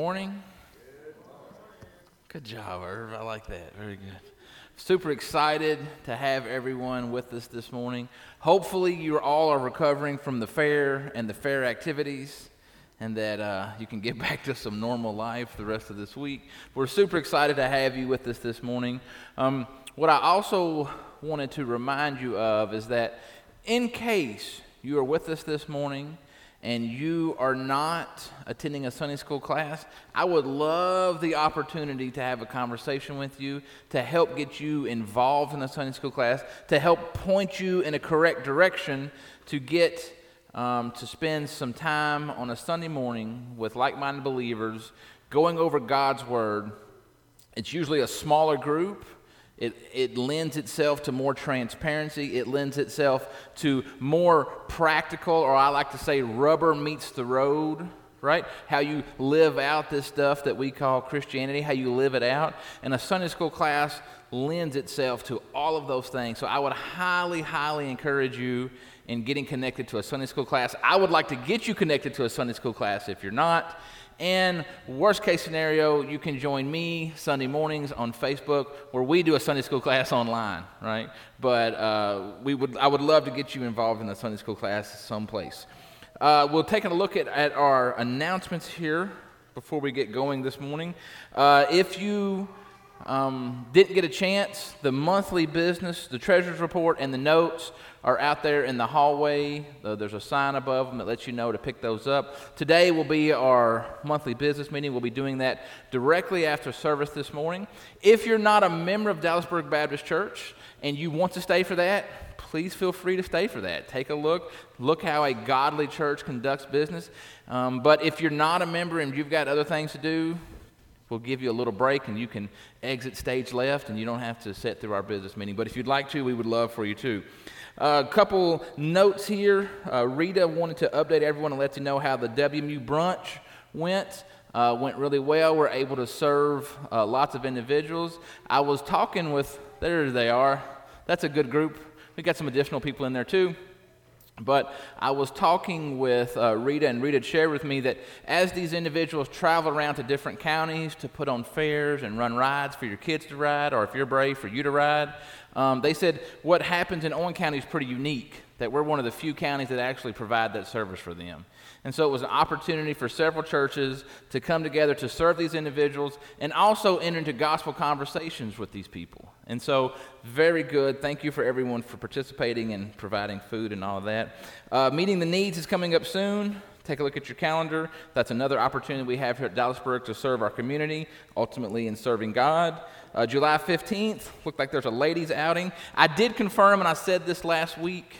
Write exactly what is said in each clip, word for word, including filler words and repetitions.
morning. Good job, Irv. I like that. Very good. Super excited to have everyone with us this morning. Hopefully you all are recovering from the fair and the fair activities, and that uh, you can get back to some normal life the rest of this week. We're super excited to have you with us this morning. Um, what I also wanted to remind you of is that in case you are with us this morning and you are not attending a Sunday school class, I would love the opportunity to have a conversation with you, to help get you involved in a Sunday school class, to help point you in a correct direction to get um, to spend some time on a Sunday morning with like-minded believers going over God's Word. It's usually a smaller group. It, it lends itself to more transparency. It lends itself to more practical, or I like to say rubber meets the road, right? How you live out this stuff that we call Christianity, how you live it out. And a Sunday school class lends itself to all of those things. So I would highly, highly encourage you in getting connected to a Sunday school class. I would like to get you connected to a Sunday school class if you're not. And worst case scenario, you can join me Sunday mornings on Facebook where we do a Sunday school class online, right? But uh, we would, I would love to get you involved in a Sunday school class someplace. Uh, we'll take a look at, at our announcements here before we get going this morning. Uh, if you um, didn't get a chance, the monthly business, the treasurer's report, and the notes are out there in the hallway. Uh, there's a sign above them that lets you know to pick those up. Today will be our monthly business meeting. We'll be doing that directly after service this morning. If you're not a member of Dallasburg Baptist Church and you want to stay for that, please feel free to stay for that. Take a look. Look how a godly church conducts business. Um, but if you're not a member and you've got other things to do, we'll give you a little break and you can exit stage left and you don't have to sit through our business meeting. But if you'd like to, we would love for you to. A uh, couple notes here. Uh, Rita wanted to update everyone and let you know how the W M U brunch went. Uh, went really well. We're able to serve uh, lots of individuals. I was talking with, there they are. That's a good group. We got some additional people in there too. But I was talking with uh, Rita, and Rita shared with me that as these individuals travel around to different counties to put on fairs and run rides for your kids to ride, or if you're brave, for you to ride, um, they said what happens in Owen County is pretty unique, that we're one of the few counties that actually provide that service for them. And so it was an opportunity for several churches to come together to serve these individuals and also enter into gospel conversations with these people. And so, very good. Thank you for everyone for participating and providing food and all of that. Uh, Meeting the Needs is coming up soon. Take a look at your calendar. That's another opportunity we have here at Dallasburg to serve our community, ultimately in serving God. Uh, July fifteenth, looked like there's a ladies' outing. I did confirm, and I said this last week,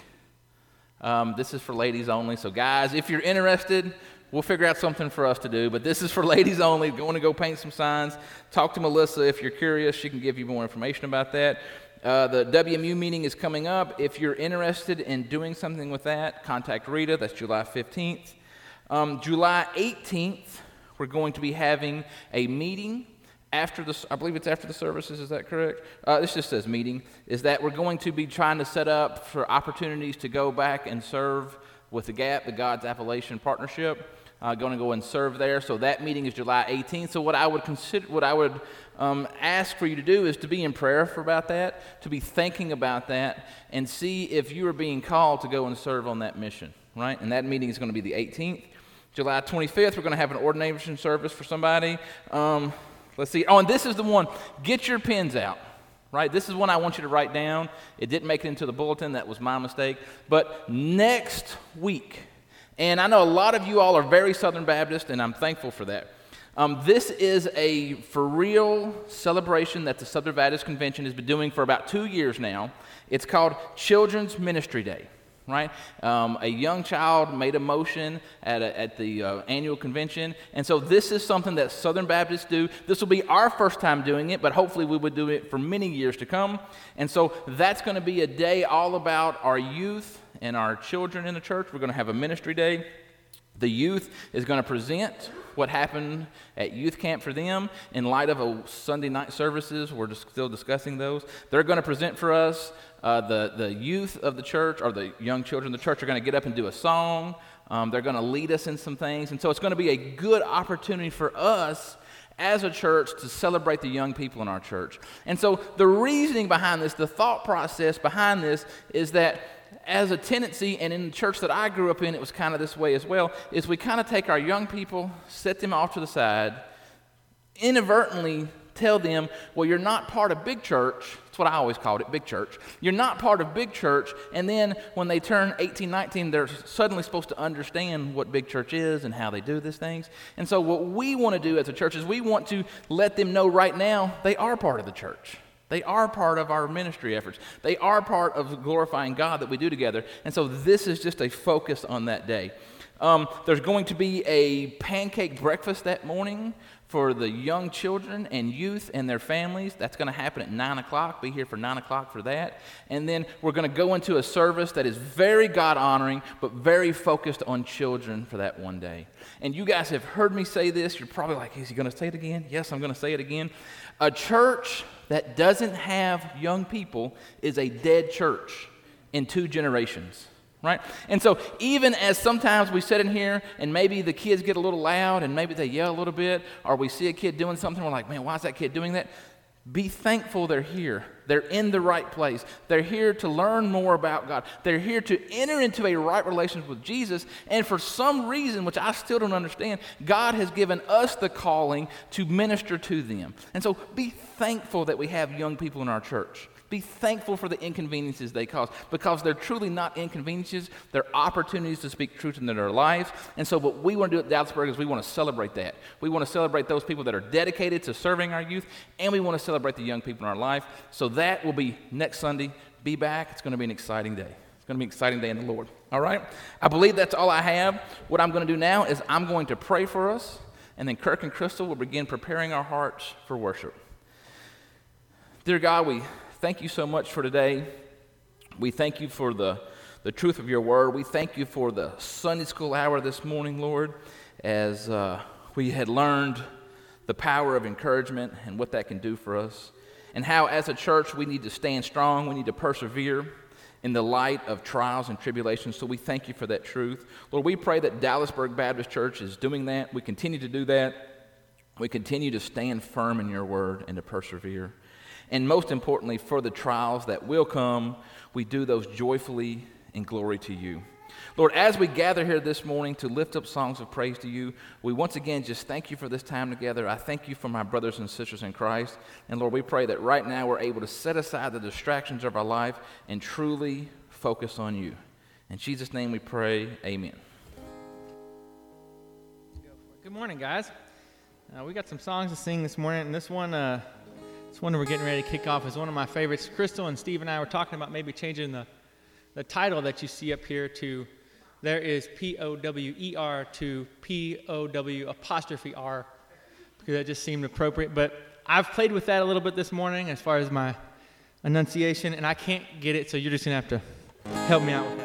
Um, this is for ladies only, so guys, if you're interested, we'll figure out something for us to do, but this is for ladies only. If you want to go paint some signs, talk to Melissa if you're curious. She can give you more information about that. Uh, the W M U meeting is coming up. If you're interested in doing something with that, contact Rita. That's July fifteenth. Um, July eighteenth, we're going to be having a meeting after the, I believe it's after the services, is that correct? Uh, this just says meeting, is that we're going to be trying to set up for opportunities to go back and serve with the GAP, the God's Appalachian Partnership. Uh, going to go and serve there. So that meeting is July eighteenth. So what I would consider, what I would um, ask for you to do is to be in prayer for about that, to be thinking about that, and see if you are being called to go and serve on that mission, right? And that meeting is going to be the eighteenth. July twenty-fifth, we're going to have an ordination service for somebody. Um, Let's see. Oh, and this is the one. Get your pens out, right? This is one I want you to write down. It didn't make it into the bulletin. That was my mistake. But next week, and I know a lot of you all are very Southern Baptist, and I'm thankful for that. Um, this is a for real celebration that the Southern Baptist Convention has been doing for about two years now. It's called Children's Ministry Day. Right? Um, a young child made a motion at, a, at the uh, annual convention, and so this is something that Southern Baptists do. This will be our first time doing it, but hopefully we would do it for many years to come. And so that's going to be a day all about our youth and our children in the church. We're going to have a ministry day. The youth is going to present what happened at youth camp for them in light of a Sunday night services. We're just still discussing those. They're going to present for us. Uh, the, the youth of the church, or the young children of the church, are going to get up and do a song. Um, they're going to lead us in some things. And so it's going to be a good opportunity for us as a church to celebrate the young people in our church. And so the reasoning behind this, the thought process behind this is that as a tendency, and in the church that I grew up in, it was kind of this way as well, is we kind of take our young people, set them off to the side, inadvertently tell them, well, you're not part of big church. That's what I always called it, big church. You're not part of big church, and then when they turn eighteen, nineteen, they're suddenly supposed to understand what big church is and how they do these things. And so what we want to do as a church is we want to let them know right now they are part of the church. They are part of our ministry efforts. They are part of glorifying God that we do together. And so this is just a focus on that day. Um, there's going to be a pancake breakfast that morning for the young children and youth and their families. That's going to happen at nine o'clock. Be here for nine o'clock for that. And then we're going to go into a service that is very God-honoring, but very focused on children for that one day. And you guys have heard me say this. You're probably like, is he going to say it again? Yes, I'm going to say it again. A church that doesn't have young people is a dead church in two generations. Right? And so even as sometimes we sit in here and maybe the kids get a little loud and maybe they yell a little bit, or we see a kid doing something, we're like, man, why is that kid doing that? Be thankful they're here. They're in the right place. They're here to learn more about God. They're here to enter into a right relationship with Jesus. And for some reason, which I still don't understand, God has given us the calling to minister to them. And so be thankful that we have young people in our church. Be thankful for the inconveniences they cause, because they're truly not inconveniences. They're opportunities to speak truth into their lives. And so what we want to do at Dallasburg is we want to celebrate that. We want to celebrate those people that are dedicated to serving our youth, and we want to celebrate the young people in our life. So that will be next Sunday. Be back. It's going to be an exciting day. It's going to be an exciting day in the Lord. All right? I believe that's all I have. What I'm going to do now is I'm going to pray for us, and then Kirk and Crystal will begin preparing our hearts for worship. Dear God, we thank you so much for today. We thank you for the, the truth of your word. We thank you for the Sunday school hour this morning, Lord, as uh, we had learned the power of encouragement and what that can do for us, and how as a church we need to stand strong, we need to persevere in the light of trials and tribulations. So we thank you for that truth. Lord, we pray that Dallasburg Baptist Church is doing that. We continue to do that. We continue to stand firm in your word and to persevere. And most importantly, for the trials that will come, we do those joyfully in glory to you. Lord, as we gather here this morning to lift up songs of praise to you, we once again just thank you for this time together. I thank you for my brothers and sisters in Christ. And Lord, we pray that right now we're able to set aside the distractions of our life and truly focus on you. In Jesus' name we pray, amen. Good morning, guys. Uh, we got some songs to sing this morning, and this one... Uh, This one we're getting ready to kick off is one of my favorites. Crystal and Steve and I were talking about maybe changing the, the title that you see up here to There is P O W E R to P O W apostrophe R, because that just seemed appropriate. But I've played with that a little bit this morning as far as my enunciation, and I can't get it, so you're just going to have to help me out with that.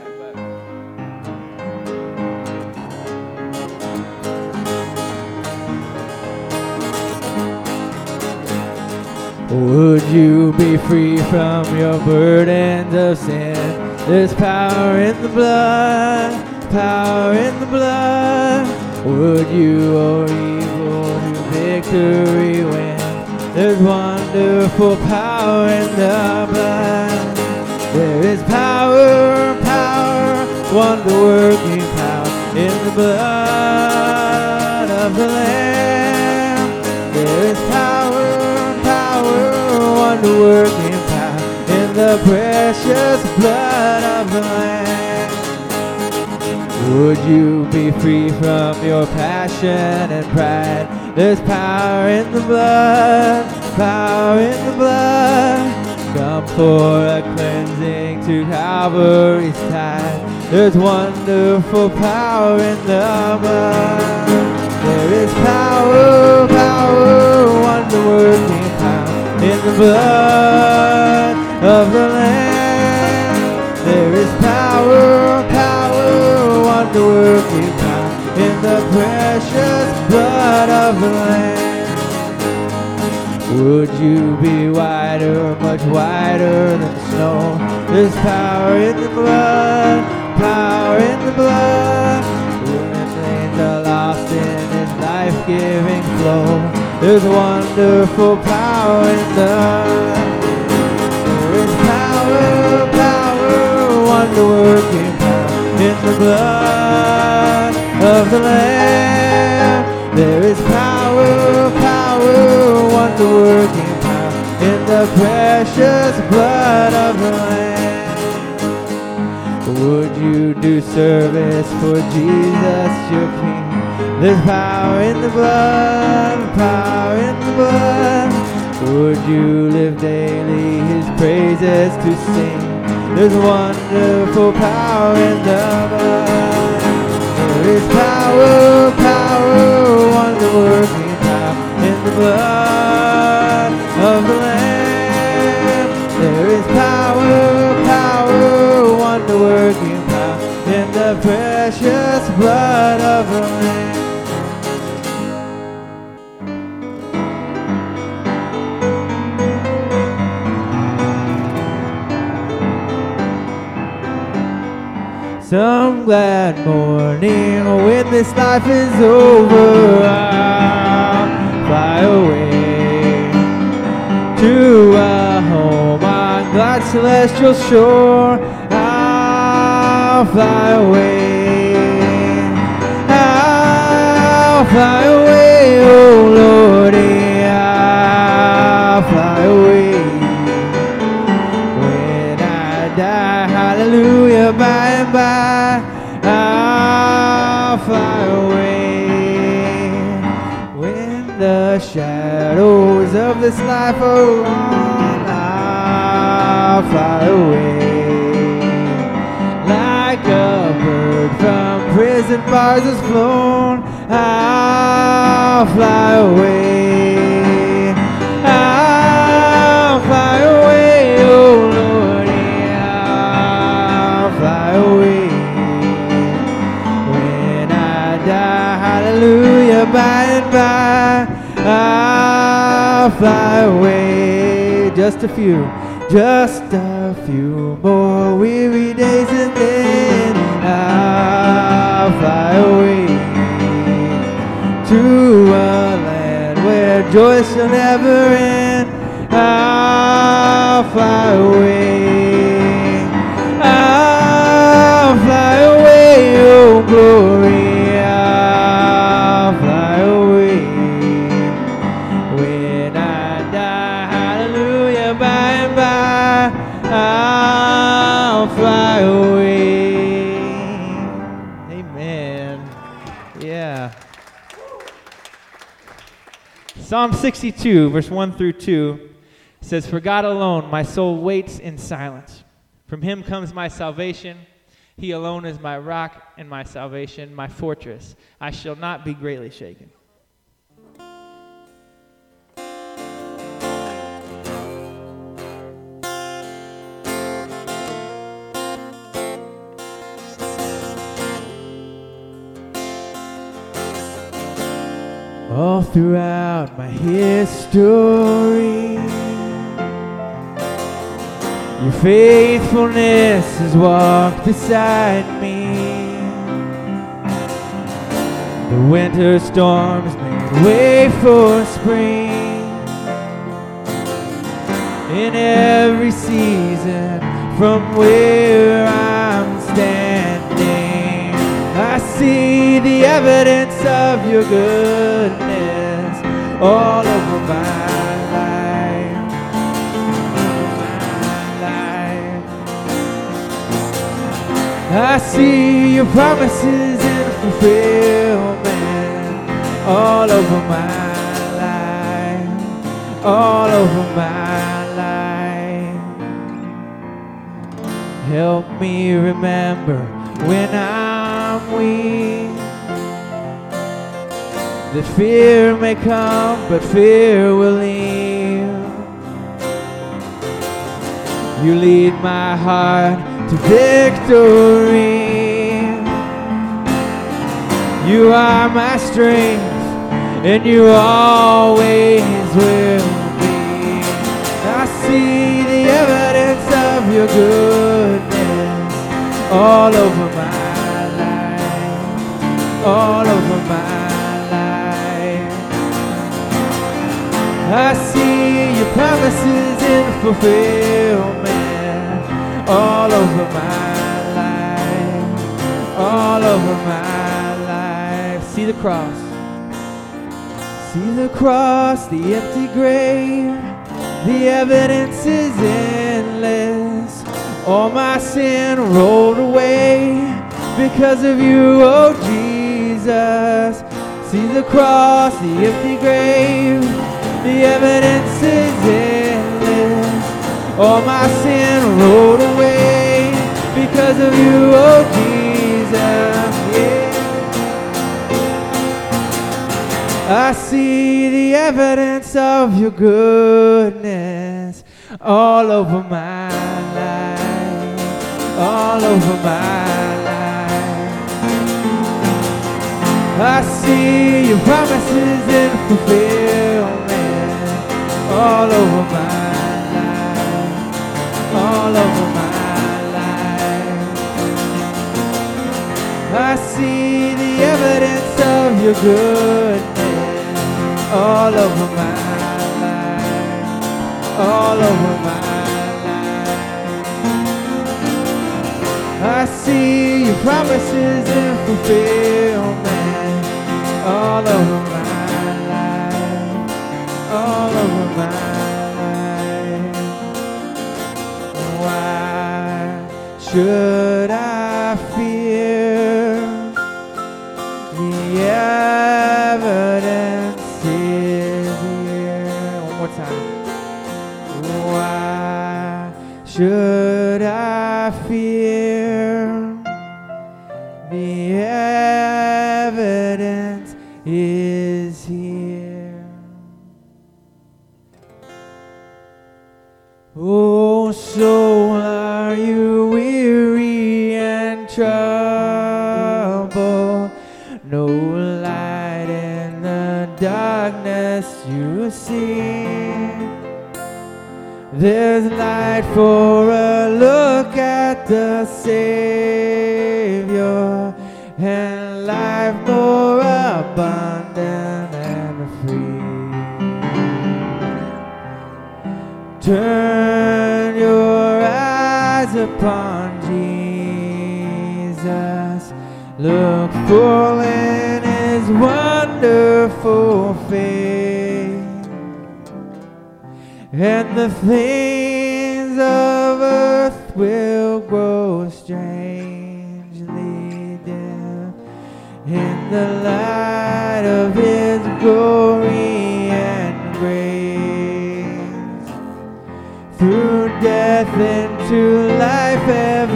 Would you be free from your burdens of sin? There's power in the blood, power in the blood. Would you, O evil, to victory win? There's wonderful power in the blood. There is power, power, wonder-working power in the blood of the Lamb. There is power, wonder-working power in the precious blood of the Lamb. Would you be free from your passion and pride? There's power in the blood, power in the blood. Come for a cleansing to Calvary's tide. There's wonderful power in the blood. There is power, power, wonder-working power in the blood of the Lamb. There is power, power, wonder-working power in the precious blood of the Lamb. Would you be whiter, much whiter than snow? There's power in the blood, power in the blood. flow. There's wonderful power in the There is power, power, wonder-working power in the blood of the Lamb. There is power, power, wonder-working power in the precious blood of the Lamb. Would you do service for Jesus, your King? There's power in the blood, power in the blood. Would you live daily his praises to sing? There's wonderful power in the blood. There is power, power, wonder-working power in the blood of the Lamb. There is power, power, wonder-working power in the precious blood of the Lamb. Some glad morning when this life is over, I'll fly away to a home on God's celestial shore. I'll fly away, I'll fly away, oh Lordy, I'll fly away. When I die, hallelujah, by and by, I'll fly away. When the shadows of this life are gone, I'll fly away. Like a bird from prison bars is flown, I'll fly away. I'll fly away, oh Lordy, I'll fly away. When I die, hallelujah, by and by, I'll fly away. Just a few, just a few more weary days and then I'll fly away to a land where joy shall never end. I'll fly away, I'll fly away, oh glory, I'll fly away. When I die, hallelujah, by and by, I'll fly away. Amen. Yeah. Psalm sixty-two, verse one through two says, "For God alone my soul waits in silence. From him comes my salvation. He alone is my rock and my salvation, my fortress. I shall not be greatly shaken." All throughout my history, your faithfulness has walked beside me. The winter storms made way for spring. In every season from where I'm standing, I see the evidence of your goodness all over my life, my life. I see your promises in fulfillment all over my life, all over my life. Help me remember when I'm weak that fear may come, but fear will leave. You lead my heart to victory. You are my strength, and you always will be. I see the evidence of your goodness all over my life, all over my life. I see your promises in fulfillment all over my life, all over my life. See the cross, see the cross, the empty grave, the evidence is endless. All my sin rolled away because of you, oh Jesus. See the cross, the empty grave, the evidence is endless. All my sin rolled away because of you, oh Jesus. Yeah. I see the evidence of your goodness all over my life, all over my life. I see your promises in fulfillment all over my life, all over my life. I see the evidence of your goodness all over my life, all over my life. I see your promises in fulfillment all over my life, all over my life. Why should I fear? The evidence is here. One more time. Why should I fear? The evidence is here. Oh, soul, are you weary and troubled? No light in the darkness you see. There's light for a look at the Savior, and life more abundant and free. Turn your eyes upon Jesus. Look full in his wonderful face, and the things of earth will grow strangely dim in the light of his glory and grace. Through death into life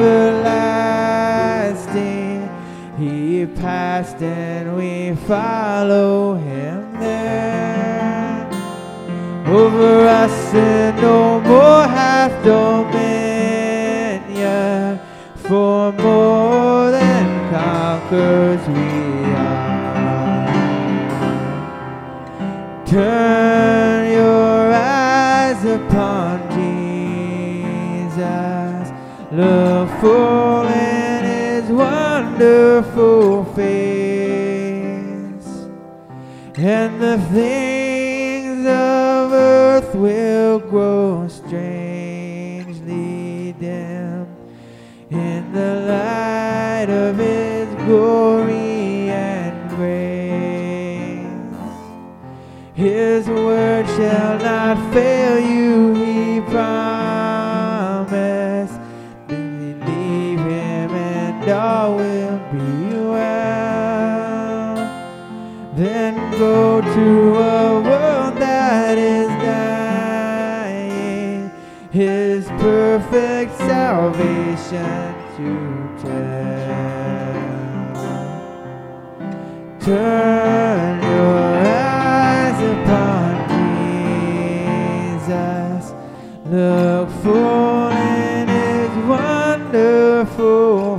everlasting, he passed and we follow him there. Over us and no more hath dominion, for more than conquerors we are. Turn your eyes upon Jesus, look full in his wonderful face, and the things of earth will grow strangely dim in the light of his glory and grace. His word shall not fail you, he promised. Believe him and all will be well. Then go to a world that is dying, his perfect salvation to tell. Turn your eyes upon Jesus, look full in his wonderful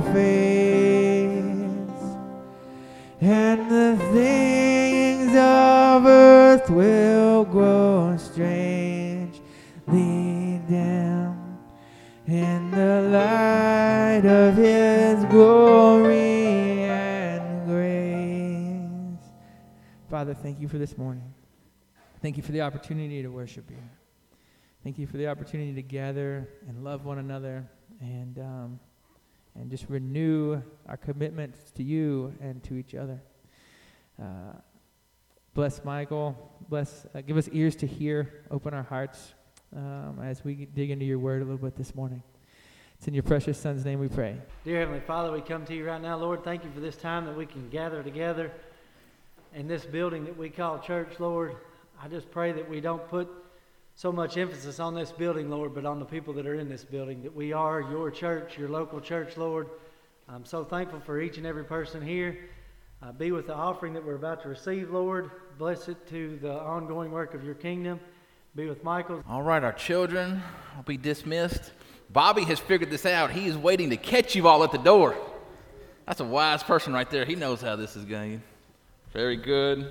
face, and the things of earth will grow strangely dim in the light of his glory and grace. Father, thank you for this morning. Thank you for the opportunity to worship you. Thank you for the opportunity to gather and love one another and um, and just renew our commitments to you and to each other. Uh, bless Michael. Bless. Uh, give us ears to hear. Open our hearts um, as we dig into your word a little bit this morning. It's in your precious Son's name we pray. Dear Heavenly Father, we come to you right now, Lord. Thank you for this time that we can gather together in this building that we call church, Lord. I just pray that we don't put so much emphasis on this building, Lord, but on the people that are in this building, that we are your church, your local church, Lord. I'm so thankful for each and every person here. Uh, be with the offering that we're about to receive, Lord. Bless it to the ongoing work of your kingdom. Be with Michael. All right, our children will be dismissed. Bobby has figured this out. He is waiting to catch you all at the door. That's a wise person right there. He knows how this is going. Very good.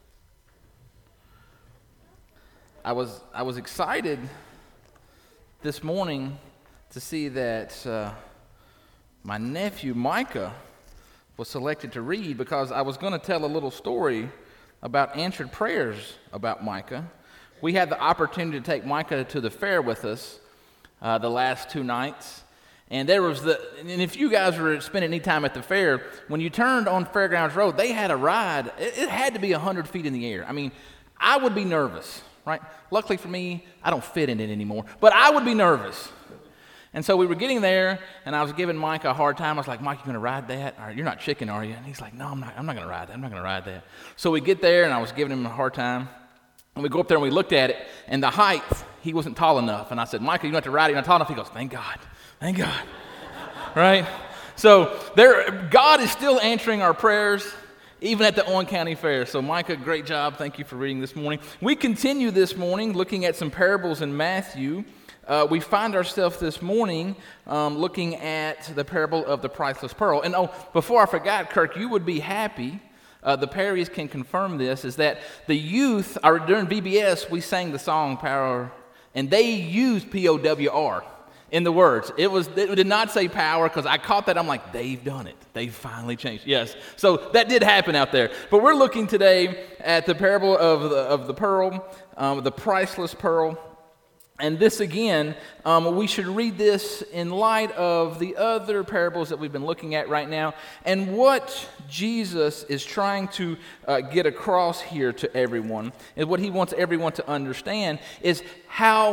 I was I was excited this morning to see that uh, my nephew Micah was selected to read, because I was going to tell a little story about answered prayers about Micah. We had the opportunity to take Micah to the fair with us uh, the last two nights. And there was the, and if you guys were spending any time at the fair, when you turned on Fairgrounds Road, they had a ride. It, it had to be one hundred feet in the air. I mean, I would be nervous, right? Luckily for me, I don't fit in it anymore, but I would be nervous. And so we were getting there, and I was giving Mike a hard time. I was like, Mike, you going to ride that? Or, you're not chicken, are you? And he's like, no, I'm not, I'm not going to ride that. I'm not going to ride that. So we get there, and I was giving him a hard time. And we go up there, and we looked at it, and the height, he wasn't tall enough. And I said, Mike, you don't have to ride it. You're not tall enough. He goes, thank God. Thank God. Right? So there, God is still answering our prayers, even at the Owen County Fair. So Micah, great job. Thank you for reading this morning. We continue this morning looking at some parables in Matthew. Uh, we find ourselves this morning um, looking at the parable of the priceless pearl. And oh, before I forgot, Kirk, you would be happy, uh, the Perrys can confirm this, is that the youth, or during V B S, we sang the song Power, and they used P O W R in the words. It was it did not say power, because I caught that. I'm like, they've done it. They've finally changed. Yes. So that did happen out there. But we're looking today at the parable of the, of the pearl, um, the priceless pearl. And this again, um, we should read this in light of the other parables that we've been looking at right now, and what Jesus is trying to uh, get across here to everyone, and what he wants everyone to understand is how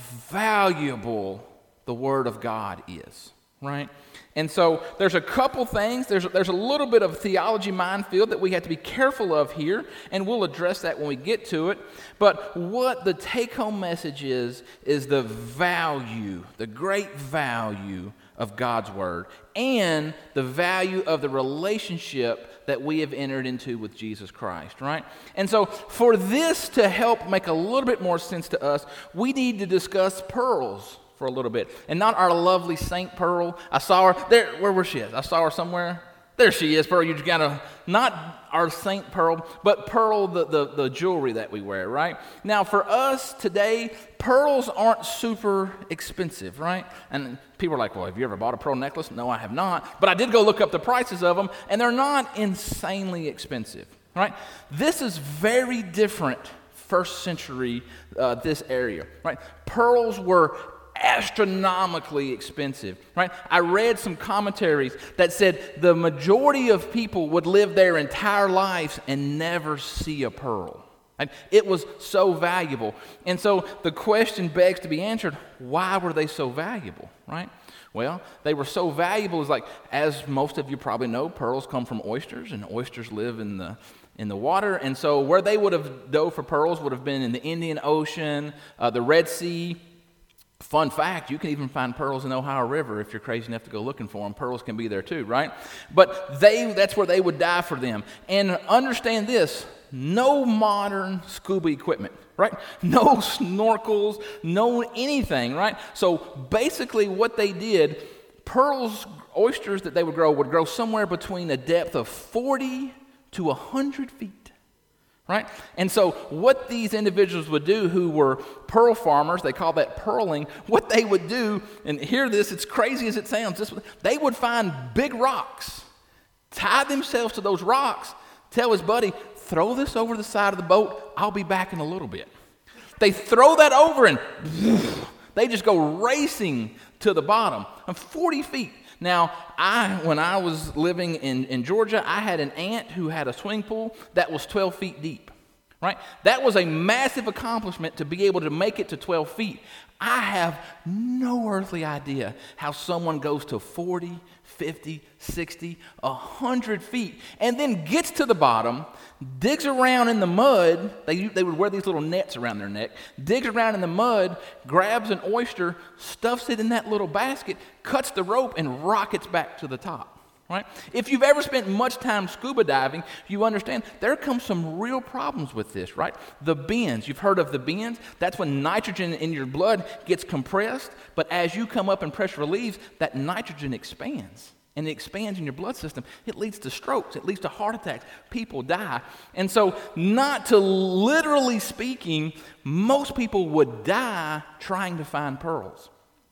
valuable the Word of God is, right? And so there's a couple things. There's, there's a little bit of theology minefield that we have to be careful of here, and we'll address that when we get to it. But what the take-home message is, is the value, the great value of God's Word, and the value of the relationship that we have entered into with Jesus Christ, right? And so for this to help make a little bit more sense to us, we need to discuss pearls for a little bit, and not our lovely Saint Pearl. I saw her there. Where was she? At? I saw her somewhere. There she is, Pearl. You just gotta, not our Saint Pearl, but Pearl, the, the the jewelry that we wear, right? Now, for us today, pearls aren't super expensive, right? And people are like, well, have you ever bought a pearl necklace? No, I have not. But I did go look up the prices of them, and they're not insanely expensive, right? This is very different. First century, uh, this area, right? Pearls were astronomically expensive, right? I read some commentaries that said the majority of people would live their entire lives and never see a pearl. Right? It was so valuable. And so the question begs to be answered, why were they so valuable, right? Well, they were so valuable is like, as most of you probably know, pearls come from oysters, and oysters live in the in the water. And so where they would have dove for pearls would have been in the Indian Ocean, uh, the Red Sea. Fun fact, you can even find pearls in the Ohio River if you're crazy enough to go looking for them. Pearls can be there too, right? But they that's where they would dive for them. And understand this, no modern scuba equipment, right? No snorkels, no anything, right? So basically what they did, pearls, oysters that they would grow would grow somewhere between a depth of forty to one hundred feet. Right? And so what these individuals would do who were pearl farmers, they call that pearling, what they would do, and hear this, it's crazy as it sounds, this, they would find big rocks, tie themselves to those rocks, tell his buddy, throw this over the side of the boat. I'll be back in a little bit. They throw that over and they just go racing to the bottom. I'm forty feet. Now, I when I was living in, in Georgia, I had an aunt who had a swimming pool that was twelve feet deep, right? That was a massive accomplishment to be able to make it to twelve feet. I have no earthly idea how someone goes to forty, fifty, sixty, one hundred feet and then gets to the bottom, digs around in the mud. They, they would wear these little nets around their neck, digs around in the mud, grabs an oyster, stuffs it in that little basket, cuts the rope, and rockets back to the top. Right? If you've ever spent much time scuba diving, you understand there comes some real problems with this, right? The bends, you've heard of the bends. That's when nitrogen in your blood gets compressed, but as you come up and pressure relieves, that nitrogen expands. And it expands in your blood system. It leads to strokes. It leads to heart attacks. People die. And so, not to literally speaking, most people would die trying to find pearls.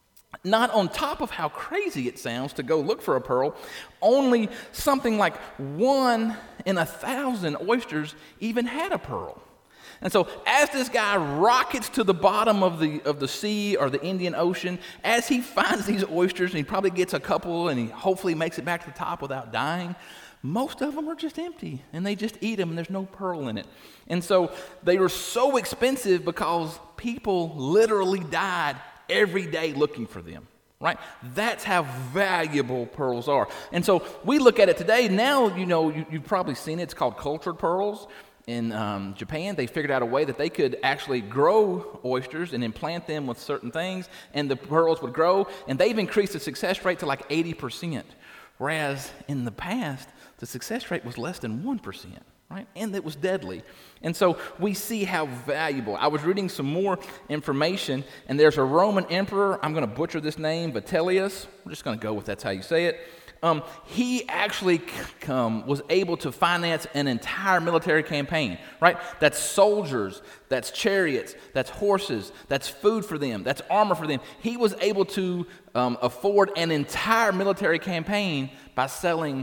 Not on top of how crazy it sounds to go look for a pearl, only something like one in a thousand oysters even had a pearl. And so as this guy rockets to the bottom of the of the sea or the Indian Ocean, as he finds these oysters, and he probably gets a couple and he hopefully makes it back to the top without dying, most of them are just empty and they just eat them and there's no pearl in it. And so they were so expensive because people literally died every day looking for them, right? That's how valuable pearls are. And so we look at it today. Now, you know, you, you've probably seen it. It's called cultured pearls. In um, Japan, they figured out a way that they could actually grow oysters and implant them with certain things, and the pearls would grow, and they've increased the success rate to like eighty percent, whereas in the past, the success rate was less than one percent. Right? And it was deadly. And so we see how valuable. I was reading some more information, and there's a Roman emperor. I'm going to butcher this name, Vitellius. I'm just going to go with that's how you say it. Um, he actually um, was able to finance an entire military campaign, right? That's soldiers, that's chariots, that's horses, that's food for them, that's armor for them. He was able to um, afford an entire military campaign by selling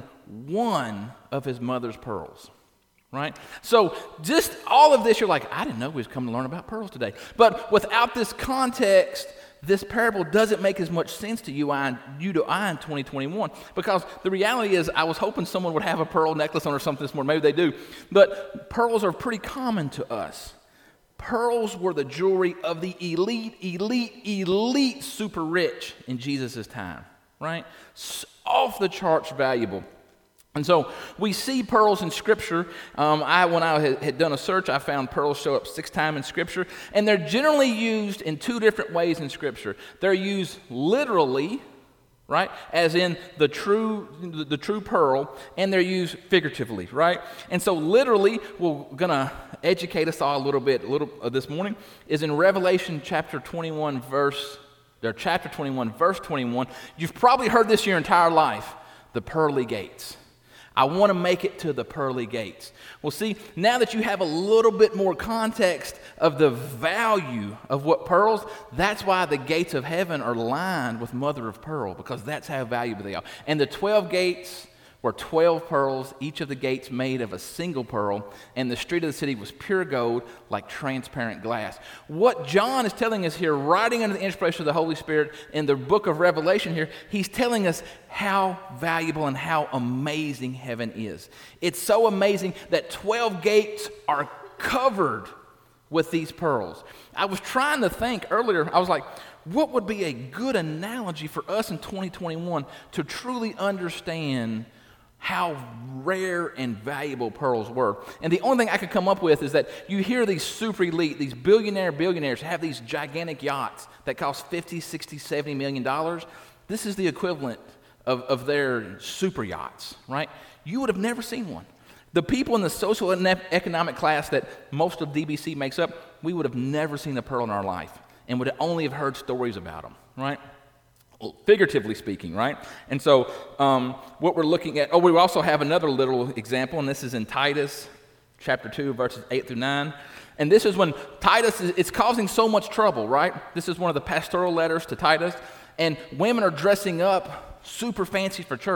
one of his mother's pearls. Right? So just all of this, you're like, I didn't know we was coming to learn about pearls today. But without this context, this parable doesn't make as much sense to you, I, you to I in twenty twenty-one. Because the reality is, I was hoping someone would have a pearl necklace on or something this morning. Maybe they do. But pearls are pretty common to us. Pearls were the jewelry of the elite, elite, elite super rich in Jesus' time. Right? Off the charts valuable. And so we see pearls in Scripture. Um, I, when I had, had done a search, I found pearls show up six times in Scripture. And they're generally used in two different ways in Scripture. They're used literally, right, as in the true the, the true pearl, and they're used figuratively, right? And so literally, we're going to educate us all a little bit a little uh, this morning, is in Revelation chapter twenty-one, verse, or chapter twenty-one, verse twenty-one. You've probably heard this your entire life, the pearly gates. I want to make it to the pearly gates. Well, see, now that you have a little bit more context of the value of what pearls, that's why the gates of heaven are lined with mother of pearl, because that's how valuable they are. And the twelve gates were twelve pearls, each of the gates made of a single pearl, and the street of the city was pure gold, like transparent glass. What John is telling us here, writing under the inspiration of the Holy Spirit in the book of Revelation here, he's telling us how valuable and how amazing heaven is. It's so amazing that twelve gates are covered with these pearls. I was trying to think earlier, I was like, what would be a good analogy for us in twenty twenty-one to truly understand how rare and valuable pearls were? And the only thing I could come up with is that you hear these super elite, these billionaire billionaires have these gigantic yachts that cost fifty, sixty, seventy million dollars. This is the equivalent of, of their super yachts, right? You would have never seen one. The people in the social and economic class that most of D B C makes up, we would have never seen a pearl in our life and would only have heard stories about them, right? Figuratively speaking, right? And so um, what we're looking at, oh, we also have another little example, and this is in Titus chapter two, verses eight through nine. And this is when Titus is it's causing so much trouble, right? This is one of the pastoral letters to Titus, and women are dressing up super fancy for church.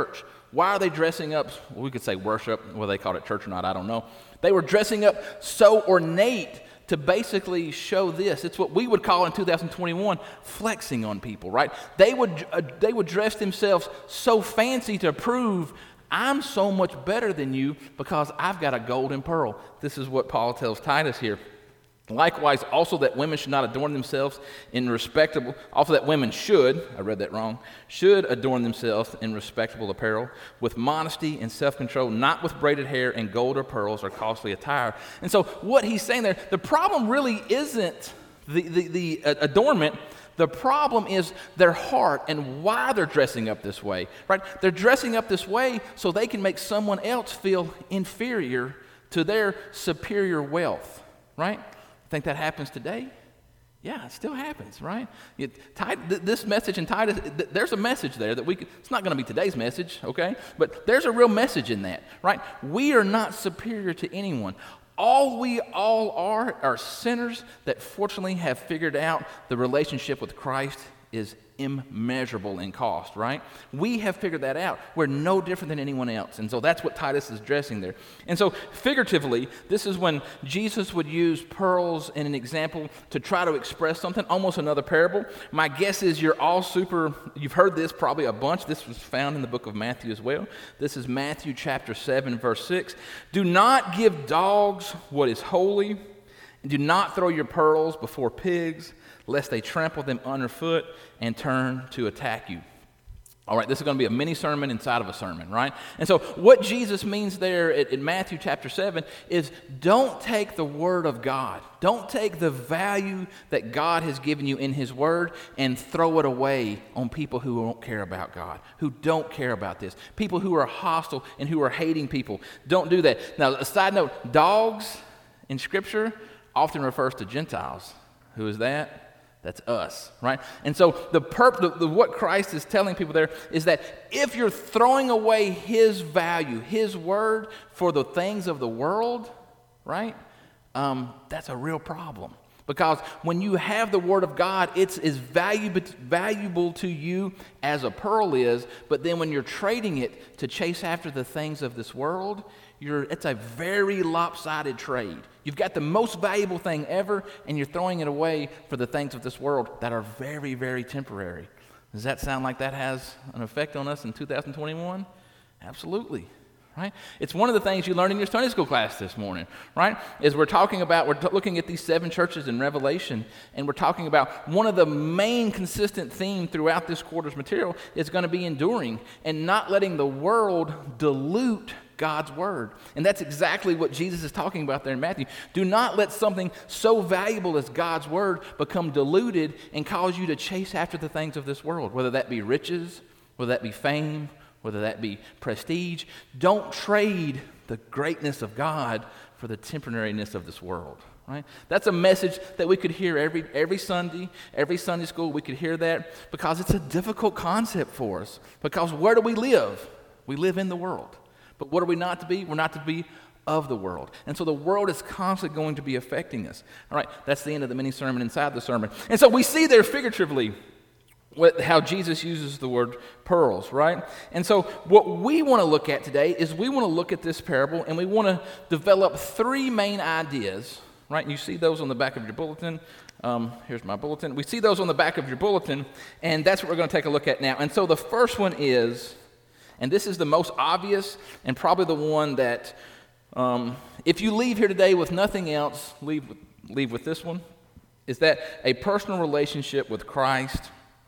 Why are they dressing up? Well, we could say worship, whether they called it church or not, I don't know. They were dressing up so ornate to basically show this. It's what we would call in two thousand twenty-one flexing on people, right? They would uh, they would dress themselves so fancy to prove, I'm so much better than you because I've got a golden pearl. This is what Paul tells Titus here. Likewise, also that women should not adorn themselves in respectable, also that women should, I read that wrong, should adorn themselves in respectable apparel, with modesty and self-control, not with braided hair and gold or pearls or costly attire. And so what he's saying there, the problem really isn't the, the, the adornment. The problem is their heart and why they're dressing up this way, right? They're dressing up this way so they can make someone else feel inferior to their superior wealth, right? Think that happens today? Yeah, it still happens, right? It, this message in Titus, there's a message there that we could, it's not going to be today's message, okay? But there's a real message in that, right? We are not superior to anyone. All we all are are sinners that fortunately have figured out the relationship with Christ is immeasurable in cost, right? We have figured that out. We're no different than anyone else. And so that's what Titus is addressing there. And so figuratively, this is when Jesus would use pearls in an example to try to express something, almost another parable. My guess is you're all super, you've heard this probably a bunch. This was found in the book of Matthew as well. This is Matthew chapter seven, verse six. Do not give dogs what is holy, and do not throw your pearls before pigs, lest they trample them underfoot and turn to attack you. All right, this is going to be a mini sermon inside of a sermon, right? And so what Jesus means there in Matthew chapter seven is don't take the word of God. Don't take the value that God has given you in his word and throw it away on people who don't care about God, who don't care about this, people who are hostile and who are hating people. Don't do that. Now, a side note, dogs in Scripture often refers to Gentiles. Who is that? That's us, right? And so the, perp, the, the what Christ is telling people there is that if you're throwing away his value, his word for the things of the world, right, um, that's a real problem. Because when you have the word of God, it's as valuable, valuable to you as a pearl is, but then when you're trading it to chase after the things of this world, you're, it's a very lopsided trade. You've got the most valuable thing ever, and you're throwing it away for the things of this world that are very, very temporary. Does that sound like that has an effect on us in two thousand twenty-one? Absolutely. Right? It's one of the things you learned in your Sunday school class this morning, right? Is we're talking about, we're t- looking at these seven churches in Revelation, and we're talking about one of the main consistent themes throughout this quarter's material is going to be enduring and not letting the world dilute God's word. And that's exactly what Jesus is talking about there in Matthew. Do not let something so valuable as God's word become diluted and cause you to chase after the things of this world, whether that be riches, whether that be fame, whether that be prestige. Don't trade the greatness of God for the temporariness of this world, right? That's a message that we could hear every every Sunday, every Sunday school. We could hear that because it's a difficult concept for us. Because where do we live? We live in the world. But what are we not to be? We're not to be of the world. And so the world is constantly going to be affecting us. All right, that's the end of the mini sermon inside the sermon. And so we see there figuratively What, how Jesus uses the word pearls, right? And so what we want to look at today is we want to look at this parable and we want to develop three main ideas, right? And you see those on the back of your bulletin. Um, here's my bulletin. We see those on the back of your bulletin, and that's what we're going to take a look at now. And so the first one is, and this is the most obvious and probably the one that um, if you leave here today with nothing else, leave, leave with this one, is that a personal relationship with Christ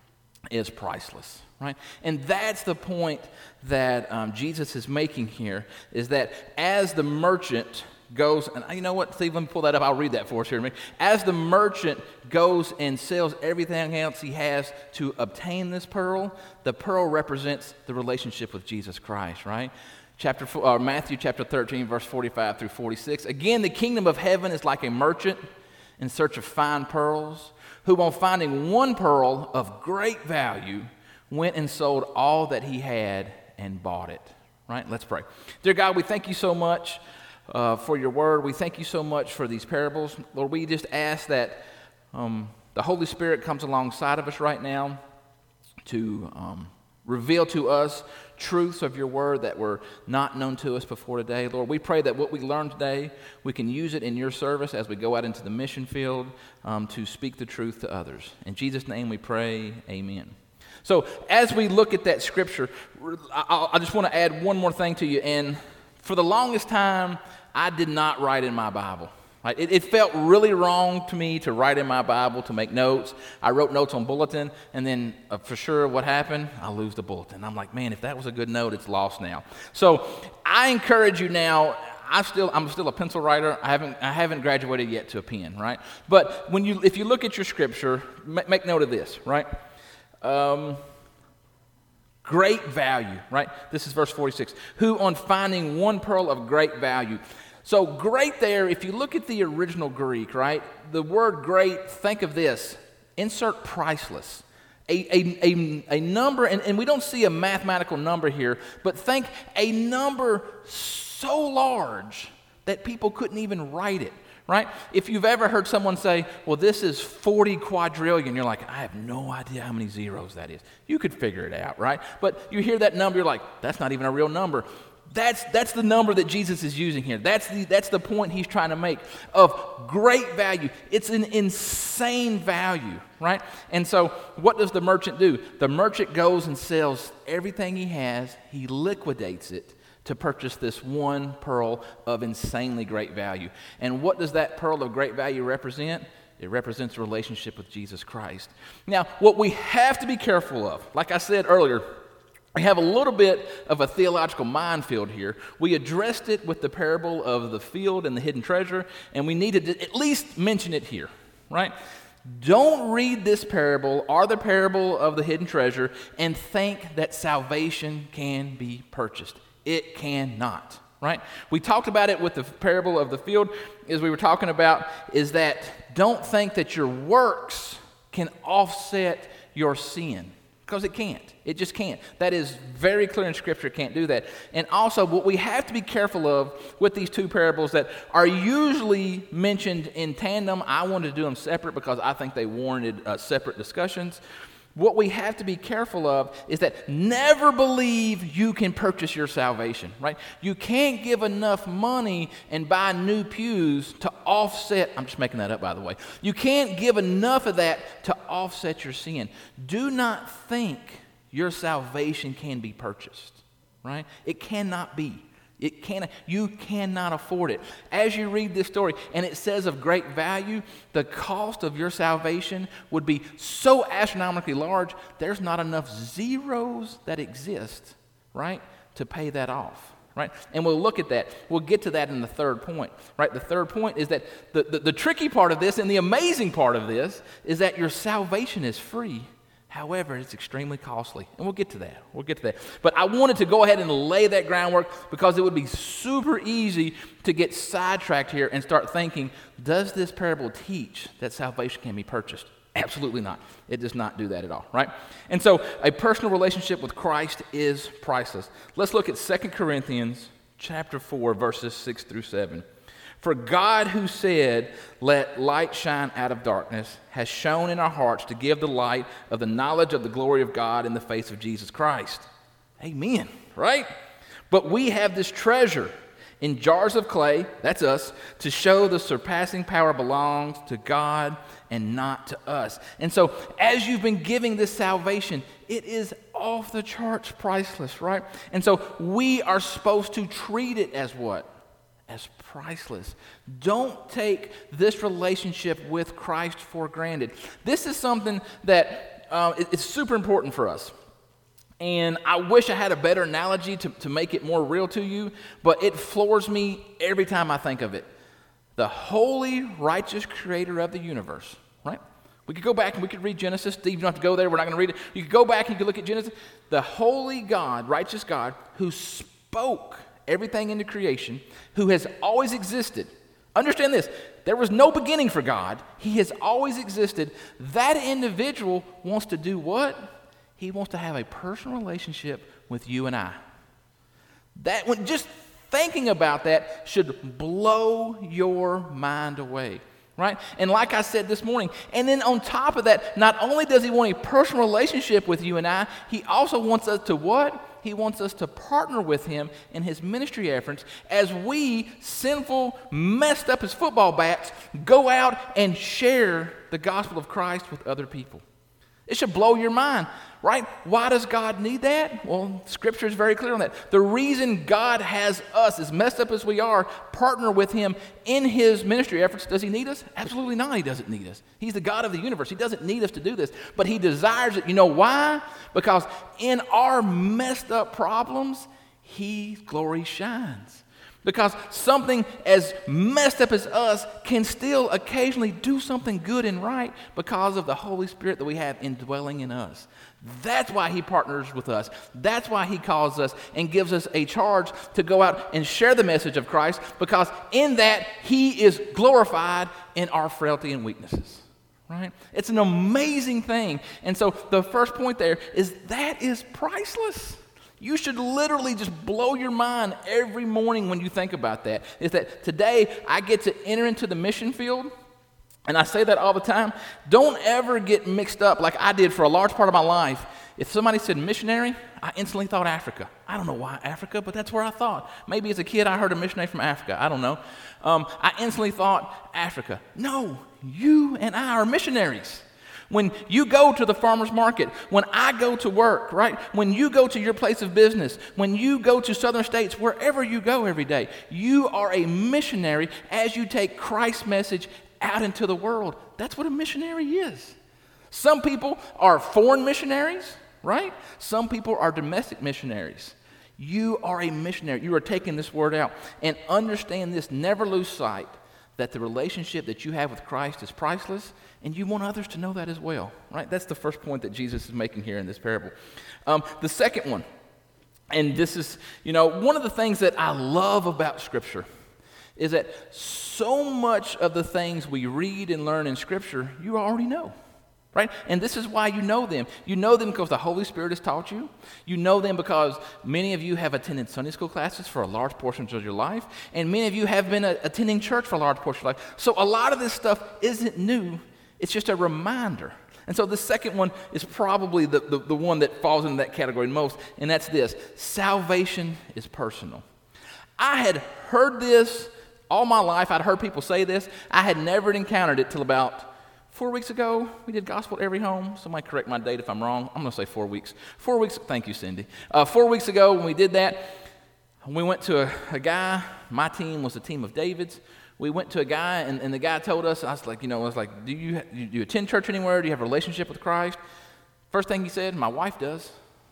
is priceless, right? And that's the point that um, Jesus is making here, is that as the merchant goes, and you know what, Steve, let me pull that up. I'll read that for us here in a minute. As the merchant goes and sells everything else he has to obtain this pearl, the pearl represents the relationship with Jesus Christ, right? Chapter four, or Matthew chapter thirteen, verse forty-five through forty-six. Again, the kingdom of heaven is like a merchant in search of fine pearls, who on finding one pearl of great value went and sold all that he had and bought it. Right? Let's pray. Dear God, we thank you so much uh, for your word. We thank you so much for these parables. Lord, we just ask that um, the Holy Spirit comes alongside of us right now to um, reveal to us truths of your word that were not known to us before today. Lord, we pray that what we learned today, we can use it in your service as we go out into the mission field um, to speak the truth to others. In Jesus' name we pray, amen. So as we look at that scripture, I, I just want to add one more thing to you. And for the longest time, I did not write in my Bible. Right? It, it felt really wrong to me to write in my Bible, to make notes. I wrote notes on bulletin, and then uh, for sure what happened? I lose the bulletin. I'm like, man, if that was a good note, it's lost now. So I encourage you now. I still, I'm still a pencil writer. I haven't, I haven't graduated yet to a pen, right? But when you, if you look at your scripture, make, make note of this, right? Um, great value, right? This is verse forty-six. Who on finding one pearl of great value. So great there, if you look at the original Greek, right, the word great, think of this, insert priceless. A, a, a, a number, and, and we don't see a mathematical number here, but think a number so large that people couldn't even write it, right? If you've ever heard someone say, well, this is forty quadrillion, you're like, I have no idea how many zeros that is. You could figure it out, right? But you hear that number, you're like, that's not even a real number. That's, that's the number that Jesus is using here. That's the, that's the point he's trying to make of great value. It's an insane value, right? And so what does the merchant do? The merchant goes and sells everything he has. He liquidates it to purchase this one pearl of insanely great value. And what does that pearl of great value represent? It represents a relationship with Jesus Christ. Now, what we have to be careful of, like I said earlier, we have a little bit of a theological minefield here. We addressed it with the parable of the field and the hidden treasure, and we needed to at least mention it here, right? Don't read this parable or the parable of the hidden treasure and think that salvation can be purchased. It cannot, right? We talked about it with the parable of the field, as we were talking about, is that don't think that your works can offset your sin. Because it can't. It just can't. That is very clear in Scripture. It can't do that. And also, what we have to be careful of with these two parables that are usually mentioned in tandem, I wanted to do them separate because I think they warranted uh, separate discussions. What we have to be careful of is that never believe you can purchase your salvation, right? You can't give enough money and buy new pews to offset, I'm just making that up by the way. You can't give enough of that to offset your sin. Do not think your salvation can be purchased, right? It cannot be. It cannot, you cannot afford it. As you read this story, and it says of great value, the cost of your salvation would be so astronomically large, there's not enough zeros that exist, right, to pay that off, right? And we'll look at that. We'll get to that in the third point, right? The third point is that the, the, the tricky part of this and the amazing part of this is that your salvation is free. However, it's extremely costly, and we'll get to that. We'll get to that. But I wanted to go ahead and lay that groundwork because it would be super easy to get sidetracked here and start thinking, does this parable teach that salvation can be purchased? Absolutely not. It does not do that at all, right? And so a personal relationship with Christ is priceless. Let's look at Second Corinthians chapter four, verses six through seven. For God who said, let light shine out of darkness, has shone in our hearts to give the light of the knowledge of the glory of God in the face of Jesus Christ. Amen, right? But we have this treasure in jars of clay, that's us, to show the surpassing power belongs to God and not to us. And so as you've been giving this salvation, it is off the charts priceless, right? And so we are supposed to treat it as what? As priceless. Don't take this relationship with Christ for granted. This is something that uh, it, it's super important for us. And I wish I had a better analogy to, to make it more real to you, but it floors me every time I think of it. The holy, righteous creator of the universe, right? We could go back and we could read Genesis. Steve, you don't have to go there. We're not going to read it. You could go back and you could look at Genesis. The holy God, righteous God, who spoke everything into creation, who has always existed. Understand this. There was no beginning for God. He has always existed. That individual wants to do what? He wants to have a personal relationship with you and I. That when just thinking about that should blow your mind away, right? And like I said this morning, and then on top of that, not only does he want a personal relationship with you and I, he also wants us to what? he wants us to partner with him in his ministry efforts as we, sinful, messed up as football bats, go out and share the gospel of Christ with other people. It should blow your mind, right? Why does God need that? Well, Scripture is very clear on that. The reason God has us, as messed up as we are, partner with him in his ministry efforts, does he need us? Absolutely not. He doesn't need us. He's the God of the universe. He doesn't need us to do this, but he desires it. You know why? Because in our messed up problems, his glory shines. Because something as messed up as us can still occasionally do something good and right because of the Holy Spirit that we have indwelling in us. That's why he partners with us. That's why he calls us and gives us a charge to go out and share the message of Christ, because in that he is glorified in our frailty and weaknesses. Right? It's an amazing thing. And so the first point there is that is priceless. You should literally just blow your mind every morning when you think about that. Is that today I get to enter into the mission field, and I say that all the time. Don't ever get mixed up like I did for a large part of my life. If somebody said missionary, I instantly thought Africa. I don't know why Africa, but that's where I thought. Maybe as a kid I heard a missionary from Africa. I don't know. Um, I instantly thought Africa. No, you and I are missionaries. When you go to the farmer's market, when I go to work, right? When you go to your place of business, when you go to southern states, wherever you go every day, you are a missionary as you take Christ's message out into the world. That's what a missionary is. Some people are foreign missionaries, right? Some people are domestic missionaries. You are a missionary. You are taking this word out. And understand this, never lose sight that the relationship that you have with Christ is priceless, and you want others to know that as well, right? That's the first point that Jesus is making here in this parable. Um, the second one, and this is, you know, one of the things that I love about Scripture is that so much of the things we read and learn in Scripture, you already know. Right? And this is why you know them. You know them because the Holy Spirit has taught you. You know them because many of you have attended Sunday school classes for a large portion of your life. And many of you have been uh, attending church for a large portion of your life. So a lot of this stuff isn't new. It's just a reminder. And so the second one is probably the, the, the one that falls into that category most, and that's this. Salvation is personal. I had heard this all my life. I'd heard people say this. I had never encountered it till about Four weeks ago, we did Gospel at Every Home. Somebody correct my date if I'm wrong. I'm going to say four weeks. Four weeks, thank you, Cindy. Uh, four weeks ago when we did that, we went to a, a guy. My team was a team of David's. We went to a guy, and, and the guy told us, I was like, you know, I was like, do you, do you attend church anywhere? Do you have a relationship with Christ? First thing he said, my wife does.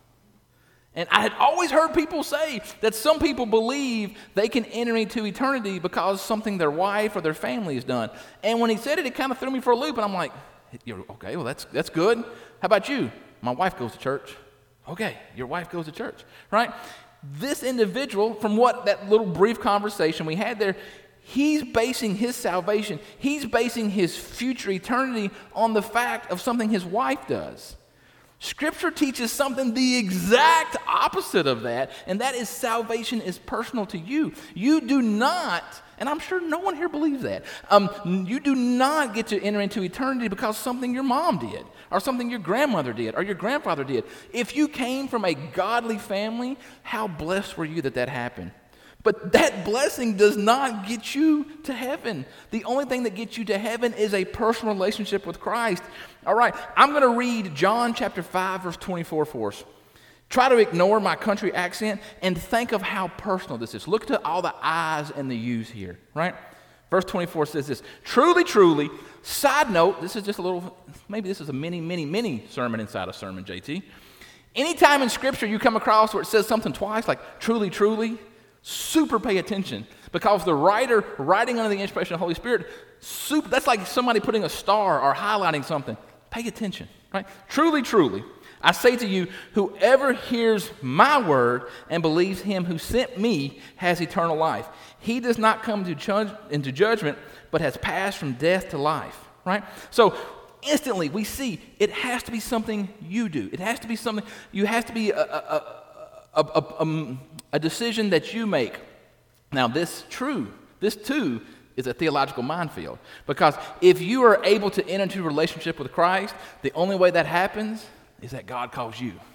And I had always heard people say that some people believe they can enter into eternity because something their wife or their family has done. And when he said it, it kind of threw me for a loop. And I'm like, okay, well, that's that's good. How about you? My wife goes to church. Okay, your wife goes to church, right? This individual, from what that little brief conversation we had there, he's basing his salvation, he's basing his future eternity on the fact of something his wife does. Scripture teaches something the exact opposite of that, and that is salvation is personal to you. You do not, and I'm sure no one here believes that, um, you do not get to enter into eternity because something your mom did, or something your grandmother did, or your grandfather did. If you came from a godly family, how blessed were you that that happened? But that blessing does not get you to heaven. The only thing that gets you to heaven is a personal relationship with Christ. All right, I'm going to read John chapter five, verse twenty-four for us. Try to ignore my country accent and think of how personal this is. Look to all the I's and the U's here, right? Verse twenty-four says this, truly, truly, side note, this is just a little, maybe this is a mini, mini, mini sermon inside a sermon, J T. Anytime in Scripture you come across where it says something twice, like truly, truly, super pay attention, because the writer writing under the inspiration of the Holy Spirit, super, that's like somebody putting a star or highlighting something. Pay attention, right? Truly, truly, I say to you, whoever hears my word and believes him who sent me has eternal life. He does not come to judge, into judgment, but has passed from death to life, right? So instantly we see it has to be something you do. It has to be something, you have to be a, a, a, a, a, a decision that you make. Now this true, this too is a theological minefield, because if you are able to enter into a relationship with Christ, the only way that happens is that God calls you,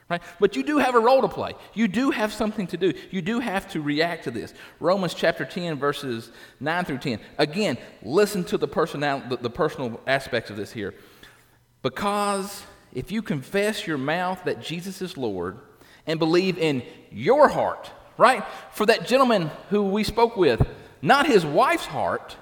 right? But you do have a role to play. You do have something to do. You do have to react to this. Romans chapter ten, verses nine through ten. Again, listen to the personal, the, the personal aspects of this here. Because if you confess your mouth that Jesus is Lord and believe in your heart, right? For that gentleman who we spoke with, not his wife's heart,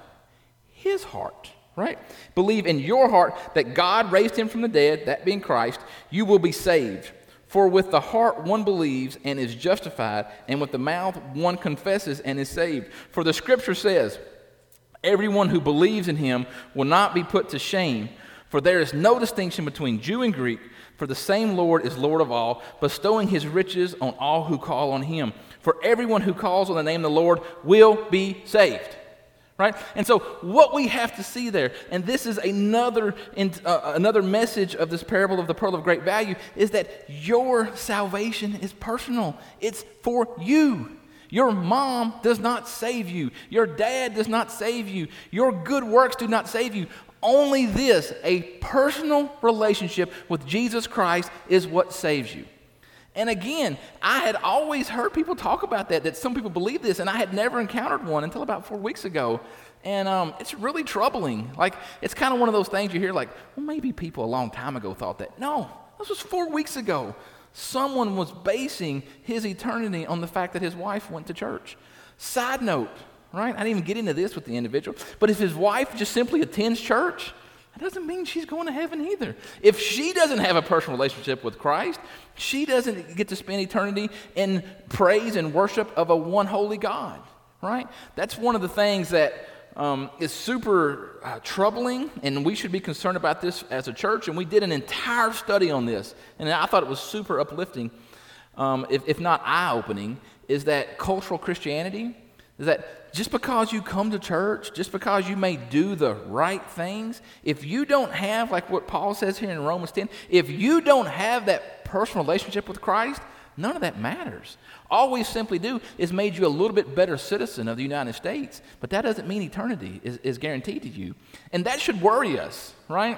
his heart, right? Believe in your heart that God raised him from the dead, that being Christ, you will be saved. For with the heart one believes and is justified, and with the mouth one confesses and is saved. For the scripture says, everyone who believes in him will not be put to shame. For there is no distinction between Jew and Greek, for the same Lord is Lord of all, bestowing his riches on all who call on him. For everyone who calls on the name of the Lord will be saved. Right? And so what we have to see there, and this is another, uh, another message of this parable of the pearl of great value, is that your salvation is personal. It's for you. Your mom does not save you. Your dad does not save you. Your good works do not save you. Only this, a personal relationship with Jesus Christ, is what saves you. And again, I had always heard people talk about that, that some people believe this, and I had never encountered one until about four weeks ago. And um, it's really troubling. Like, it's kind of one of those things you hear like, well, maybe people a long time ago thought that. No, this was four weeks ago. Someone was basing his eternity on the fact that his wife went to church. Side note, right? I didn't even get into this with the individual, but if his wife just simply attends church, that doesn't mean she's going to heaven either. If she doesn't have a personal relationship with Christ, she doesn't get to spend eternity in praise and worship of a one holy God, right? That's one of the things that um, is super uh, troubling, and we should be concerned about this as a church, and we did an entire study on this, and I thought it was super uplifting, um, if, if not eye-opening, is that cultural Christianity is that just because you come to church, just because you may do the right things, if you don't have, like what Paul says here in Romans ten, if you don't have that personal relationship with Christ, none of that matters. All we simply do is made you a little bit better citizen of the United States, but that doesn't mean eternity is, is guaranteed to you. And that should worry us, right?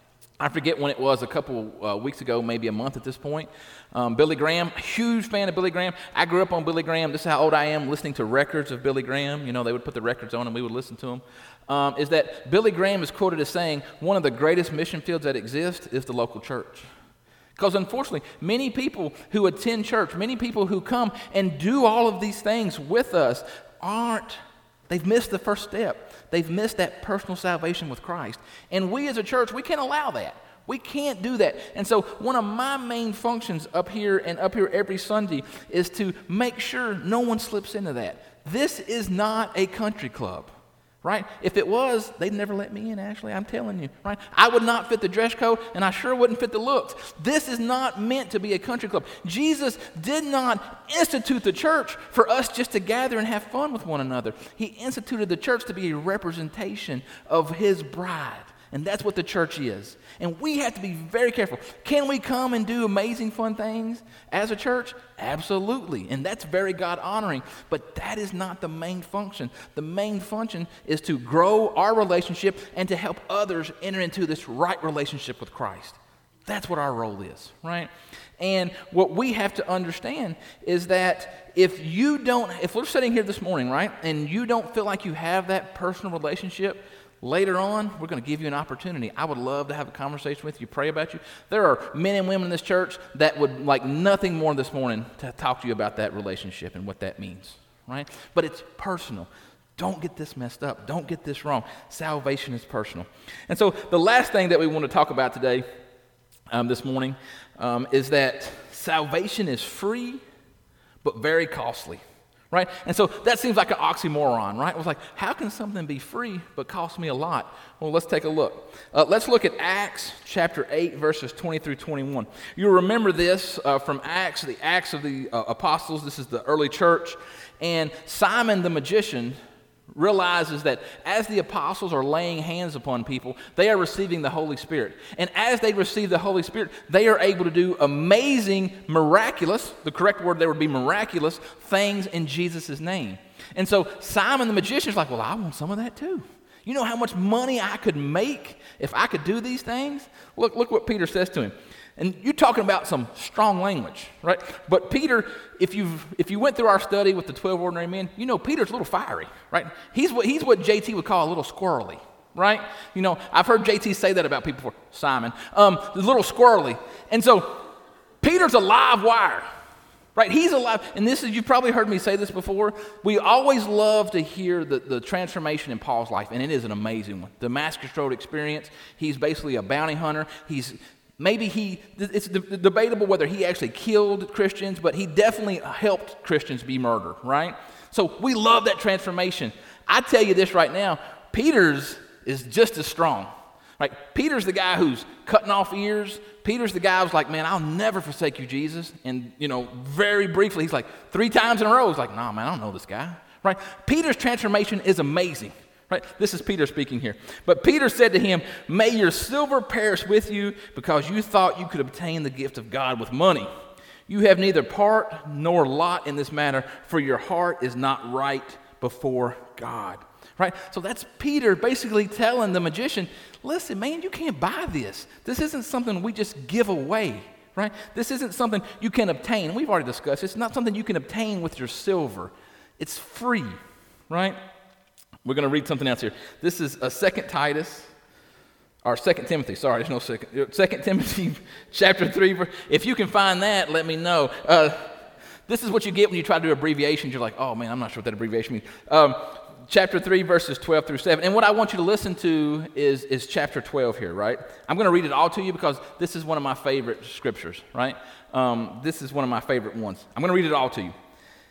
I forget when it was, a couple uh, weeks ago, maybe a month at this point. Um, Billy Graham, huge fan of Billy Graham. I grew up on Billy Graham. This is how old I am, listening to records of Billy Graham. You know, they would put the records on and we would listen to them. Um, is that Billy Graham is quoted as saying, one of the greatest mission fields that exist is the local church. Because unfortunately, many people who attend church, many people who come and do all of these things with us aren't, they've missed the first step. They've missed that personal salvation with Christ. And we as a church, we can't allow that. We can't do that. And so one of my main functions up here and up here every Sunday is to make sure no one slips into that. This is not a country club, right? If it was, they'd never let me in, Ashley. I'm telling you, right? I would not fit the dress code, and I sure wouldn't fit the looks. This is not meant to be a country club. Jesus did not institute the church for us just to gather and have fun with one another. He instituted the church to be a representation of his bride. And that's what the church is. And we have to be very careful. Can we come and do amazing fun things as a church? Absolutely. And that's very God-honoring. But that is not the main function. The main function is to grow our relationship and to help others enter into this right relationship with Christ. That's what our role is, right? And what we have to understand is that if you don't, if we're sitting here this morning, right, and you don't feel like you have that personal relationship, later on, we're going to give you an opportunity. I would love to have a conversation with you, pray about you. There are men and women in this church that would like nothing more this morning to talk to you about that relationship and what that means, right? But it's personal. Don't get this messed up. Don't get this wrong. Salvation is personal. And so the last thing that we want to talk about today, um, this morning, um, is that salvation is free, but very costly. Right? And so that seems like an oxymoron, right? It was like, how can something be free but cost me a lot? Well, let's take a look. Uh, let's look at Acts chapter eight, verses twenty through twenty-one. You'll remember this uh, from Acts, the Acts of the uh, Apostles. This is the early church. And Simon the magician realizes that as the apostles are laying hands upon people, they are receiving the Holy Spirit. And as they receive the Holy Spirit, they are able to do amazing, miraculous, the correct word there would be miraculous, things in Jesus' name. And so Simon the magician is like, well, I want some of that too. You know how much money I could make if I could do these things? Look, look what Peter says to him. And you're talking about some strong language, right? But Peter, if you've if you went through our study with the twelve ordinary men, you know Peter's a little fiery, right? He's what he's what J T would call a little squirrely, right? You know, I've heard J T say that about people before, Simon. Um, a little squirrely. And so Peter's a live wire, right? He's alive. And this is, you've probably heard me say this before. We always love to hear the, the transformation in Paul's life, and it is an amazing one. Damascus Road experience. He's basically a bounty hunter. He's Maybe he, it's debatable whether he actually killed Christians, but he definitely helped Christians be murdered, right? So we love that transformation. I tell you this right now, Peter's is just as strong. Right? Peter's the guy who's cutting off ears. Peter's the guy who's like, man, I'll never forsake you, Jesus. And, you know, very briefly, he's like, three times in a row, he's like, nah, man, I don't know this guy. Right? Peter's transformation is amazing. Right? This is Peter speaking here. But Peter said to him, may your silver perish with you because you thought you could obtain the gift of God with money. You have neither part nor lot in this matter, for your heart is not right before God. Right? So that's Peter basically telling the magician, listen, man, you can't buy this. This isn't something we just give away. Right? This isn't something you can obtain. We've already discussed. It's not something you can obtain with your silver. It's free. Right? We're going to read something else here. This is a Second Titus, or Second Timothy. Sorry, there's no second. Second Timothy, chapter three. If you can find that, let me know. Uh, this is what you get when you try to do abbreviations. You're like, oh man, I'm not sure what that abbreviation means. Um, chapter three, verses twelve through seven. And what I want you to listen to is is chapter twelve here, right? I'm going to read it all to you because this is one of my favorite scriptures, right? Um, this is one of my favorite ones. I'm going to read it all to you.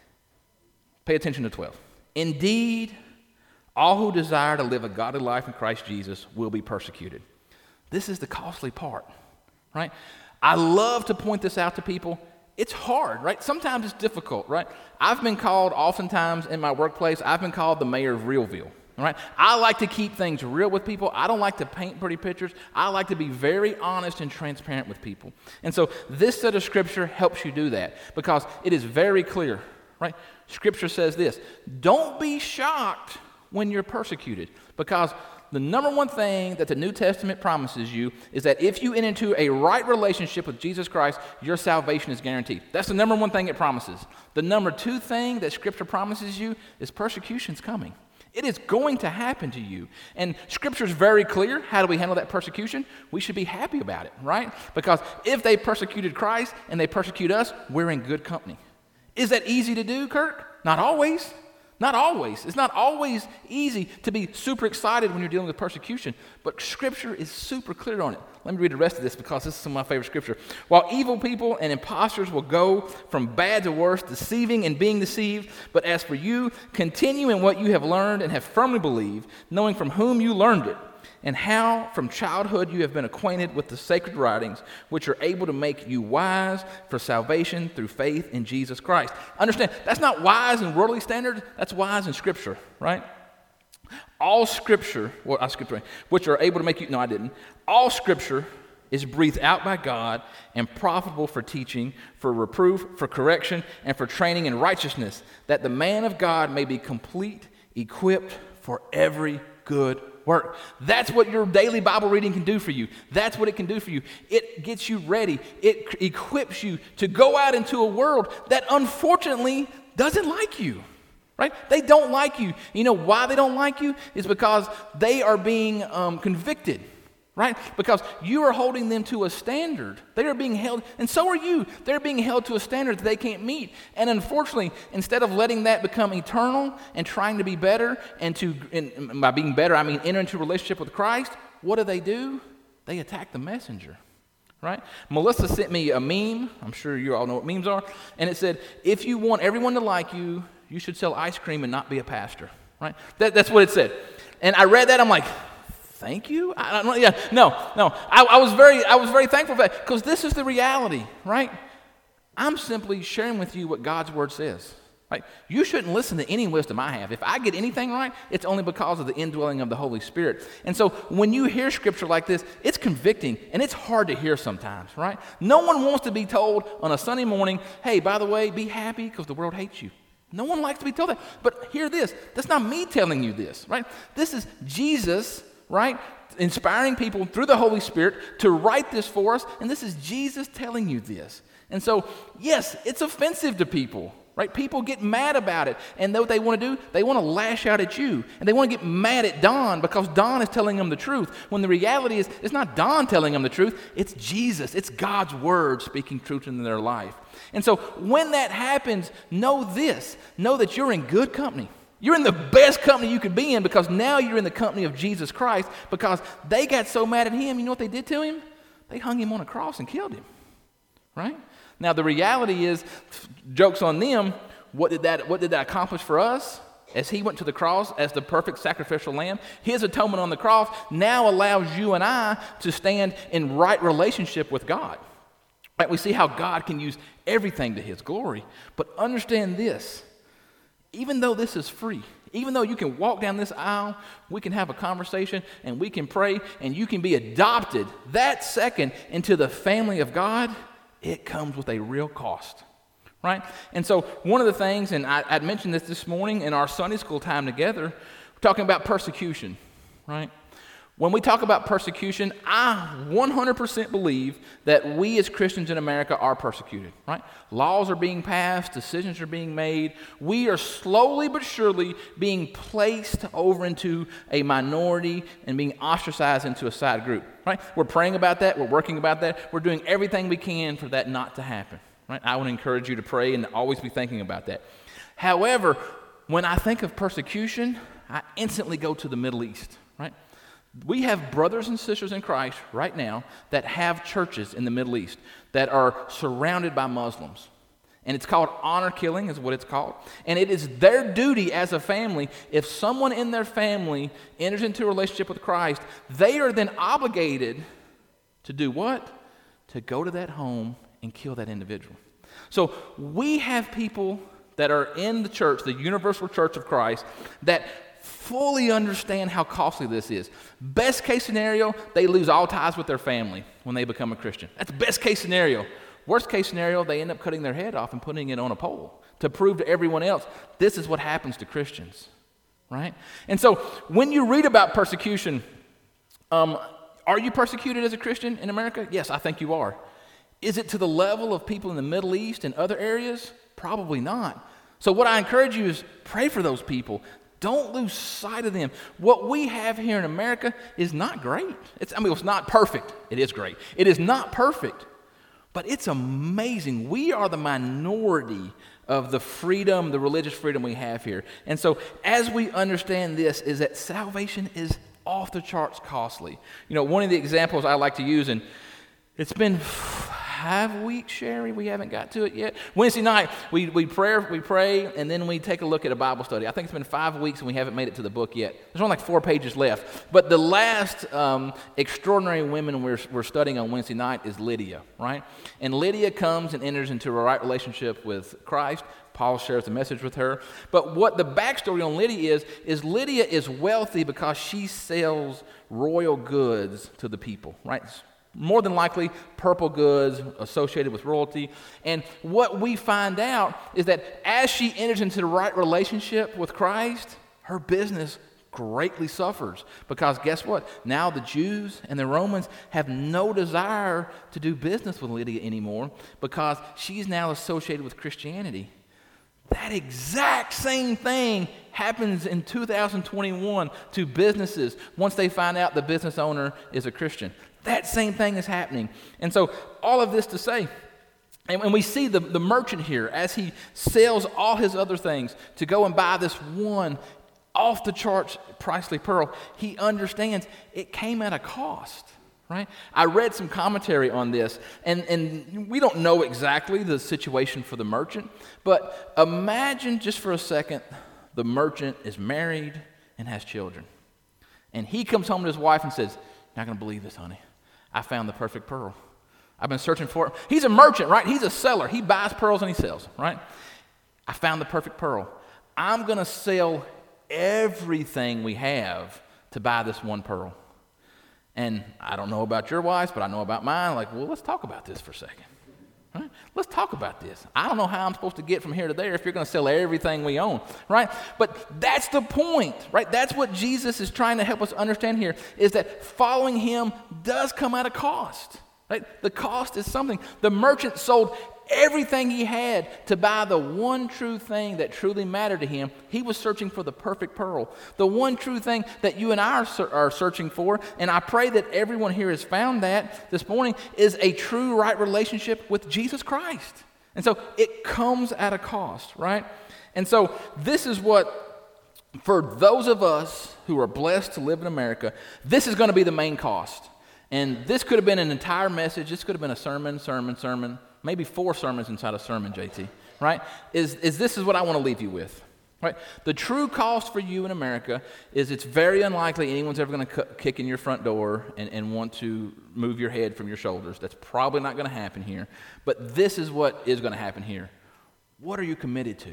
Pay attention to twelve. Indeed, all who desire to live a godly life in Christ Jesus will be persecuted. This is the costly part, right? I love to point this out to people. It's hard, right? Sometimes it's difficult, right? I've been called oftentimes in my workplace, I've been called the mayor of Realville, right? I like to keep things real with people. I don't like to paint pretty pictures. I like to be very honest and transparent with people. And so this set of scripture helps you do that because it is very clear, right? Scripture says this, don't be shocked when you're persecuted, because the number one thing that the New Testament promises you is that if you enter into a right relationship with Jesus Christ, your salvation is guaranteed. That's the number one thing it promises. The number two thing that Scripture promises you is persecution's coming. It is going to happen to you. And Scripture is very clear. How do we handle that persecution? We should be happy about it, right? Because if they persecuted Christ and they persecute us, we're in good company. Is that easy to do, Kirk? Not always. Not always. It's not always easy to be super excited when you're dealing with persecution, but Scripture is super clear on it. Let me read the rest of this because this is some of my favorite Scripture. While evil people and impostors will go from bad to worse, deceiving and being deceived, but as for you, continue in what you have learned and have firmly believed, knowing from whom you learned it, and how from childhood you have been acquainted with the sacred writings, which are able to make you wise for salvation through faith in Jesus Christ. Understand, that's not wise in worldly standards, that's wise in Scripture, right? All Scripture, well, I skipped away, which are able to make you, no, I didn't. All Scripture is breathed out by God and profitable for teaching, for reproof, for correction, and for training in righteousness, that the man of God may be complete, equipped for every good work. That's what your daily Bible reading can do for you. That's what it can do for you. It gets you ready. It equips you to go out into a world that unfortunately doesn't like you, right? They don't like you. You know why they don't like you? Is because they are being um, convicted, right? Because you are holding them to a standard. They are being held, and so are you. They're being held to a standard that they can't meet. And unfortunately, instead of letting that become eternal and trying to be better, and to, and by being better, I mean enter into a relationship with Christ, what do they do? They attack the messenger, right? Melissa sent me a meme. I'm sure you all know what memes are. And it said, if you want everyone to like you, you should sell ice cream and not be a pastor, right? That, that's what it said. And I read that, I'm like, thank you? I don't know. Yeah, no, no. I, I was very, I was very thankful for that because this is the reality, right? I'm simply sharing with you what God's word says. Right? You shouldn't listen to any wisdom I have. If I get anything right, it's only because of the indwelling of the Holy Spirit. And so when you hear Scripture like this, it's convicting and it's hard to hear sometimes, right? No one wants to be told on a Sunday morning, hey, by the way, be happy because the world hates you. No one likes to be told that. But hear this. That's not me telling you this, right? This is Jesus, right, inspiring people through the Holy Spirit to write this for us. And this is Jesus telling you this. And so, yes, it's offensive to people, right? People get mad about it. And what they want to do, they want to lash out at you. And they want to get mad at Don because Don is telling them the truth. When the reality is, it's not Don telling them the truth. It's Jesus. It's God's word speaking truth into their life. And so when that happens, know this. Know that you're in good company. You're in the best company you could be in because now you're in the company of Jesus Christ because they got so mad at him. You know what they did to him? They hung him on a cross and killed him, right? Now, the reality is, joke's on them, what did that, what did that accomplish for us? As he went to the cross as the perfect sacrificial lamb, his atonement on the cross now allows you and I to stand in right relationship with God. Right? We see how God can use everything to his glory. But understand this, even though this is free, even though you can walk down this aisle, we can have a conversation and we can pray and you can be adopted that second into the family of God, it comes with a real cost, right? And so one of the things, and I, I'd mentioned this this morning in our Sunday school time together, we're talking about persecution, right? When we talk about persecution, I one hundred percent believe that we as Christians in America are persecuted, right? Laws are being passed, decisions are being made. We are slowly but surely being placed over into a minority and being ostracized into a side group, right? We're praying about that. We're working about that. We're doing everything we can for that not to happen, right? I would encourage you to pray and always be thinking about that. However, when I think of persecution, I instantly go to the Middle East, right? We have brothers and sisters in Christ right now that have churches in the Middle East that are surrounded by Muslims. And it's called honor killing is what it's called. And it is their duty as a family, if someone in their family enters into a relationship with Christ, they are then obligated to do what? To go to that home and kill that individual. So we have people that are in the church, the universal church of Christ, that fully understand how costly this is. Best case scenario, they lose all ties with their family when they become a Christian. That's best case scenario. Worst case scenario, they end up cutting their head off and putting it on a pole to prove to everyone else this is what happens to Christians, right? And so when you read about persecution, um, are you persecuted as a Christian in America? Yes, I think you are. Is it to the level of people in the Middle East and other areas? Probably not. So what I encourage you is pray for those people. Don't lose sight of them. What we have here in America is not great. It's, I mean, it's not perfect. It is great. It is not perfect, but it's amazing. We are the minority of the freedom, the religious freedom we have here. And so as we understand this, is that salvation is off the charts costly. You know, one of the examples I like to use, and it's been five weeks, Sherry, we haven't got to it yet. Wednesday night, we, we, pray, we pray, and then we take a look at a Bible study. I think it's been five weeks, and we haven't made it to the book yet. There's only like four pages left. But the last um, extraordinary women we're, we're studying on Wednesday night is Lydia, right? And Lydia comes and enters into a right relationship with Christ. Paul shares the message with her. But what the backstory on Lydia is, is Lydia is wealthy because she sells royal goods to the people, right? More than likely, purple goods associated with royalty. And what we find out is that as she enters into the right relationship with Christ, her business greatly suffers. Because guess what? Now the Jews and the Romans have no desire to do business with Lydia anymore because she's now associated with Christianity. That exact same thing happens in two thousand twenty-one to businesses once they find out the business owner is a Christian. That same thing is happening. And so all of this to say, and when we see the, the merchant here as he sells all his other things to go and buy this one off the charts pricely pearl, he understands it came at a cost. Right? I read some commentary on this, and, and we don't know exactly the situation for the merchant, but imagine just for a second the merchant is married and has children. And he comes home to his wife and says, "Not going to believe this, honey. I found the perfect pearl. I've been searching for it." He's a merchant, right? He's a seller. He buys pearls and he sells, right? "I found the perfect pearl. I'm going to sell everything we have to buy this one pearl." And I don't know about your wives, but I know about mine. Like, well, let's talk about this for a second. Right? Let's talk about this. I don't know how I'm supposed to get from here to there if you're going to sell everything we own, right? But that's the point, right? That's what Jesus is trying to help us understand here, is that following him does come at a cost, right? The cost is something. The merchant sold everything he had to buy the one true thing that truly mattered to him. He was searching for the perfect pearl, the one true thing that you and I are, are searching for. And I pray that everyone here has found that this morning, is a true right relationship with Jesus Christ. And so it comes at a cost, right? And so this is what, for those of us who are blessed to live in America, this is going to be the main cost. And this could have been an entire message. This could have been a sermon, sermon, sermon. Maybe four sermons inside a sermon, J T, right? Is, is this is what I want to leave you with, right? The true cost for you in America is it's very unlikely anyone's ever going to c- kick in your front door and, and want to move your head from your shoulders. That's probably not going to happen here. But this is what is going to happen here. What are you committed to?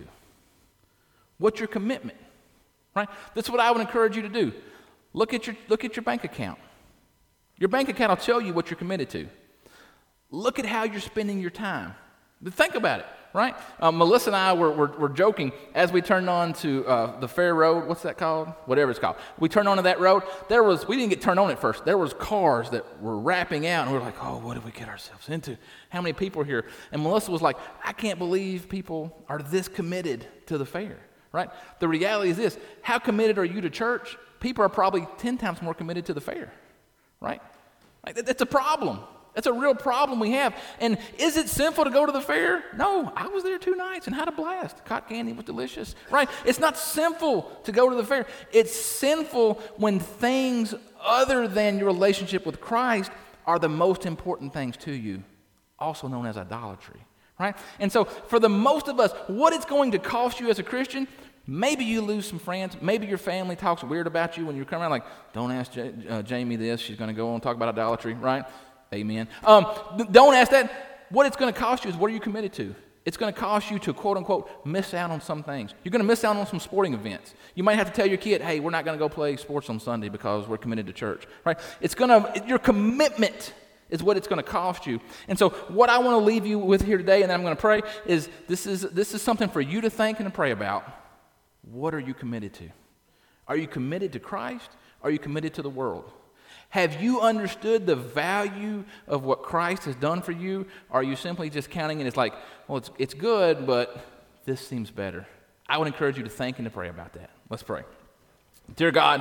What's your commitment, right? That's what I would encourage you to do. Look at your, look at your bank account. Your bank account will tell you what you're committed to. Look at how you're spending your time. Think about it, right? Uh, Melissa and I were, were, were joking as we turned on to uh, the Fair Road. What's that called? Whatever it's called. We turned onto that road. There was, we didn't get turned on at first. There was cars that were wrapping out, and we were like, oh, what did we get ourselves into? How many people are here? And Melissa was like, I can't believe people are this committed to the fair, right? The reality is this. How committed are you to church? People are probably ten times more committed to the fair, right? Like, that, that's a problem. That's a real problem we have. And is it sinful to go to the fair? No, I was there two nights and had a blast. Cotton candy was delicious, right? It's not sinful to go to the fair. It's sinful when things other than your relationship with Christ are the most important things to you, also known as idolatry, right? And so for the most of us, what it's going to cost you as a Christian, maybe you lose some friends. Maybe your family talks weird about you when you come around, like, don't ask J- uh, Jamie this. She's going to go on and talk about idolatry, right? Amen. Um, don't ask that. What it's going to cost you is, what are you committed to? It's going to cost you to, quote unquote, miss out on some things. You're going to miss out on some sporting events. You might have to tell your kid, hey, we're not going to go play sports on Sunday because we're committed to church, right? It's going to, your commitment is what it's going to cost you. And so what I want to leave you with here today, and then I'm going to pray, is this is this is something for you to think and to pray about. What are you committed to? Are you committed to Christ? Are you committed to the world? Have you understood the value of what Christ has done for you? Or are you simply just counting it as like, well, it's, it's good, but this seems better? I would encourage you to think and to pray about that. Let's pray. Dear God,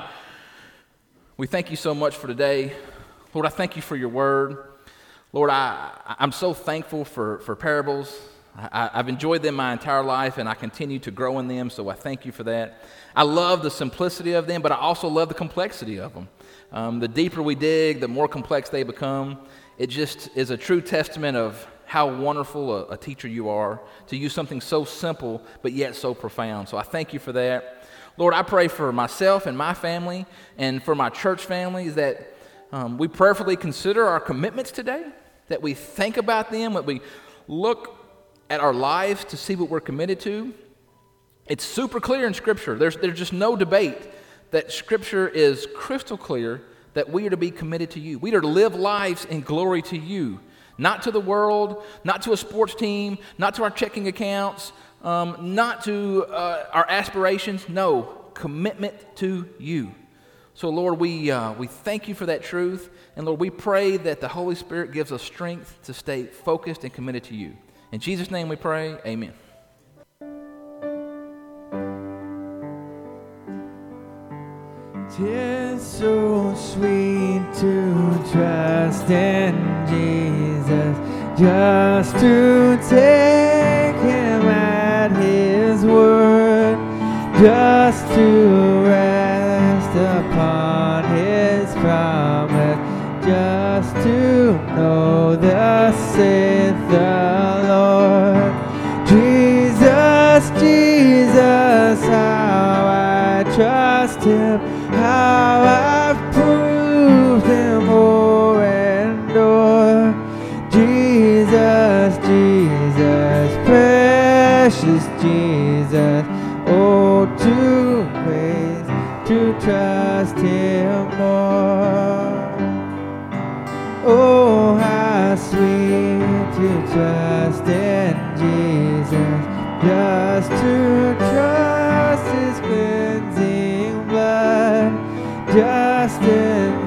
we thank you so much for today. Lord, I thank you for your word. Lord, I, I'm so thankful for, for parables. I, I've enjoyed them my entire life, and I continue to grow in them, so I thank you for that. I love the simplicity of them, but I also love the complexity of them. Um, the deeper we dig, the more complex they become. It just is a true testament of how wonderful a, a teacher you are to use something so simple but yet so profound. So I thank you for that. Lord, I pray for myself and my family and for my church families that um, we prayerfully consider our commitments today, that we think about them, that we look at our lives to see what we're committed to. It's super clear in Scripture. There's, there's just no debate that Scripture is crystal clear that we are to be committed to you. We are to live lives in glory to you, not to the world, not to a sports team, not to our checking accounts, um, not to uh, our aspirations. No, commitment to you. So, Lord, we, uh, we thank you for that truth. And, Lord, we pray that the Holy Spirit gives us strength to stay focused and committed to you. In Jesus' name we pray, amen. Tis so sweet to trust in Jesus, just to take him at his word, just to rest upon his promise, just to know thus saith the Lord. Jesus, Jesus, how I trust him, how I've proved him o'er and o'er. Jesus, Jesus, precious Jesus, oh, to praise, to trust him more. Oh, how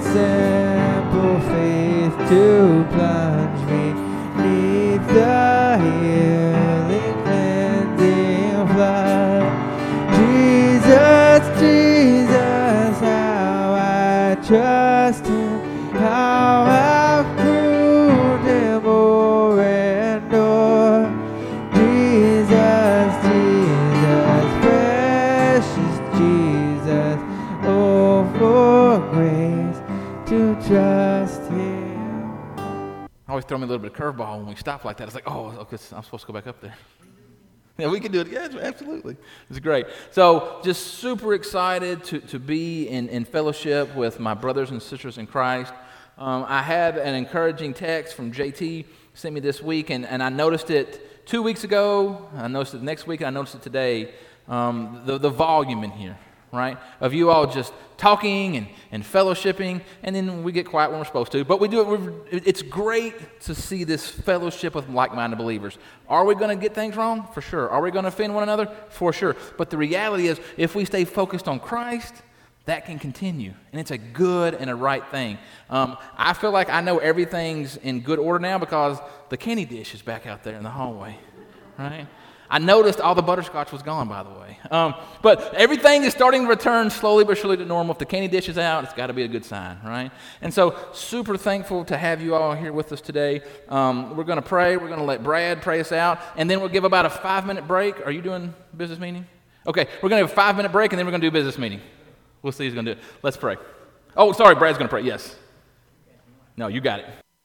simple faith to plunge me neath the healing, cleansing flood. Jesus, Jesus, how I trust Him, how I've proved Him o'er and o'er. Jesus, Jesus, precious Jesus, oh, for grace to trust Him. Always throw me a little bit of curveball when we stop like that. It's like, oh, okay, I'm supposed to go back up there. Yeah, we can do it. Yeah, absolutely. It's great. So just super excited to, to be in, in fellowship with my brothers and sisters in Christ. Um, I have an encouraging text from J T sent me this week, and, and I noticed it two weeks ago. I noticed it next week, and I noticed it today. Um, the, the volume in here, right, of you all just talking and, and fellowshipping, and then we get quiet when we're supposed to. But we do it. We're, it's great to see this fellowship with like-minded believers. Are we going to get things wrong? For sure. Are we going to offend one another? For sure. But the reality is, if we stay focused on Christ, that can continue, and it's a good and a right thing. Um, I feel like I know everything's in good order now because the candy dish is back out there in the hallway, right? I noticed all the butterscotch was gone, by the way. Um, but everything is starting to return slowly but surely to normal. If the candy dish is out, it's got to be a good sign, right? And so super thankful to have you all here with us today. Um, we're going to pray. We're going to let Brad pray us out, and then we'll give about a five-minute break. Are you doing business meeting? Okay, we're going to have a five-minute break, and then we're going to do business meeting. We'll see who's going to do it. Let's pray. Oh, sorry, Brad's going to pray. Yes. No, you got it.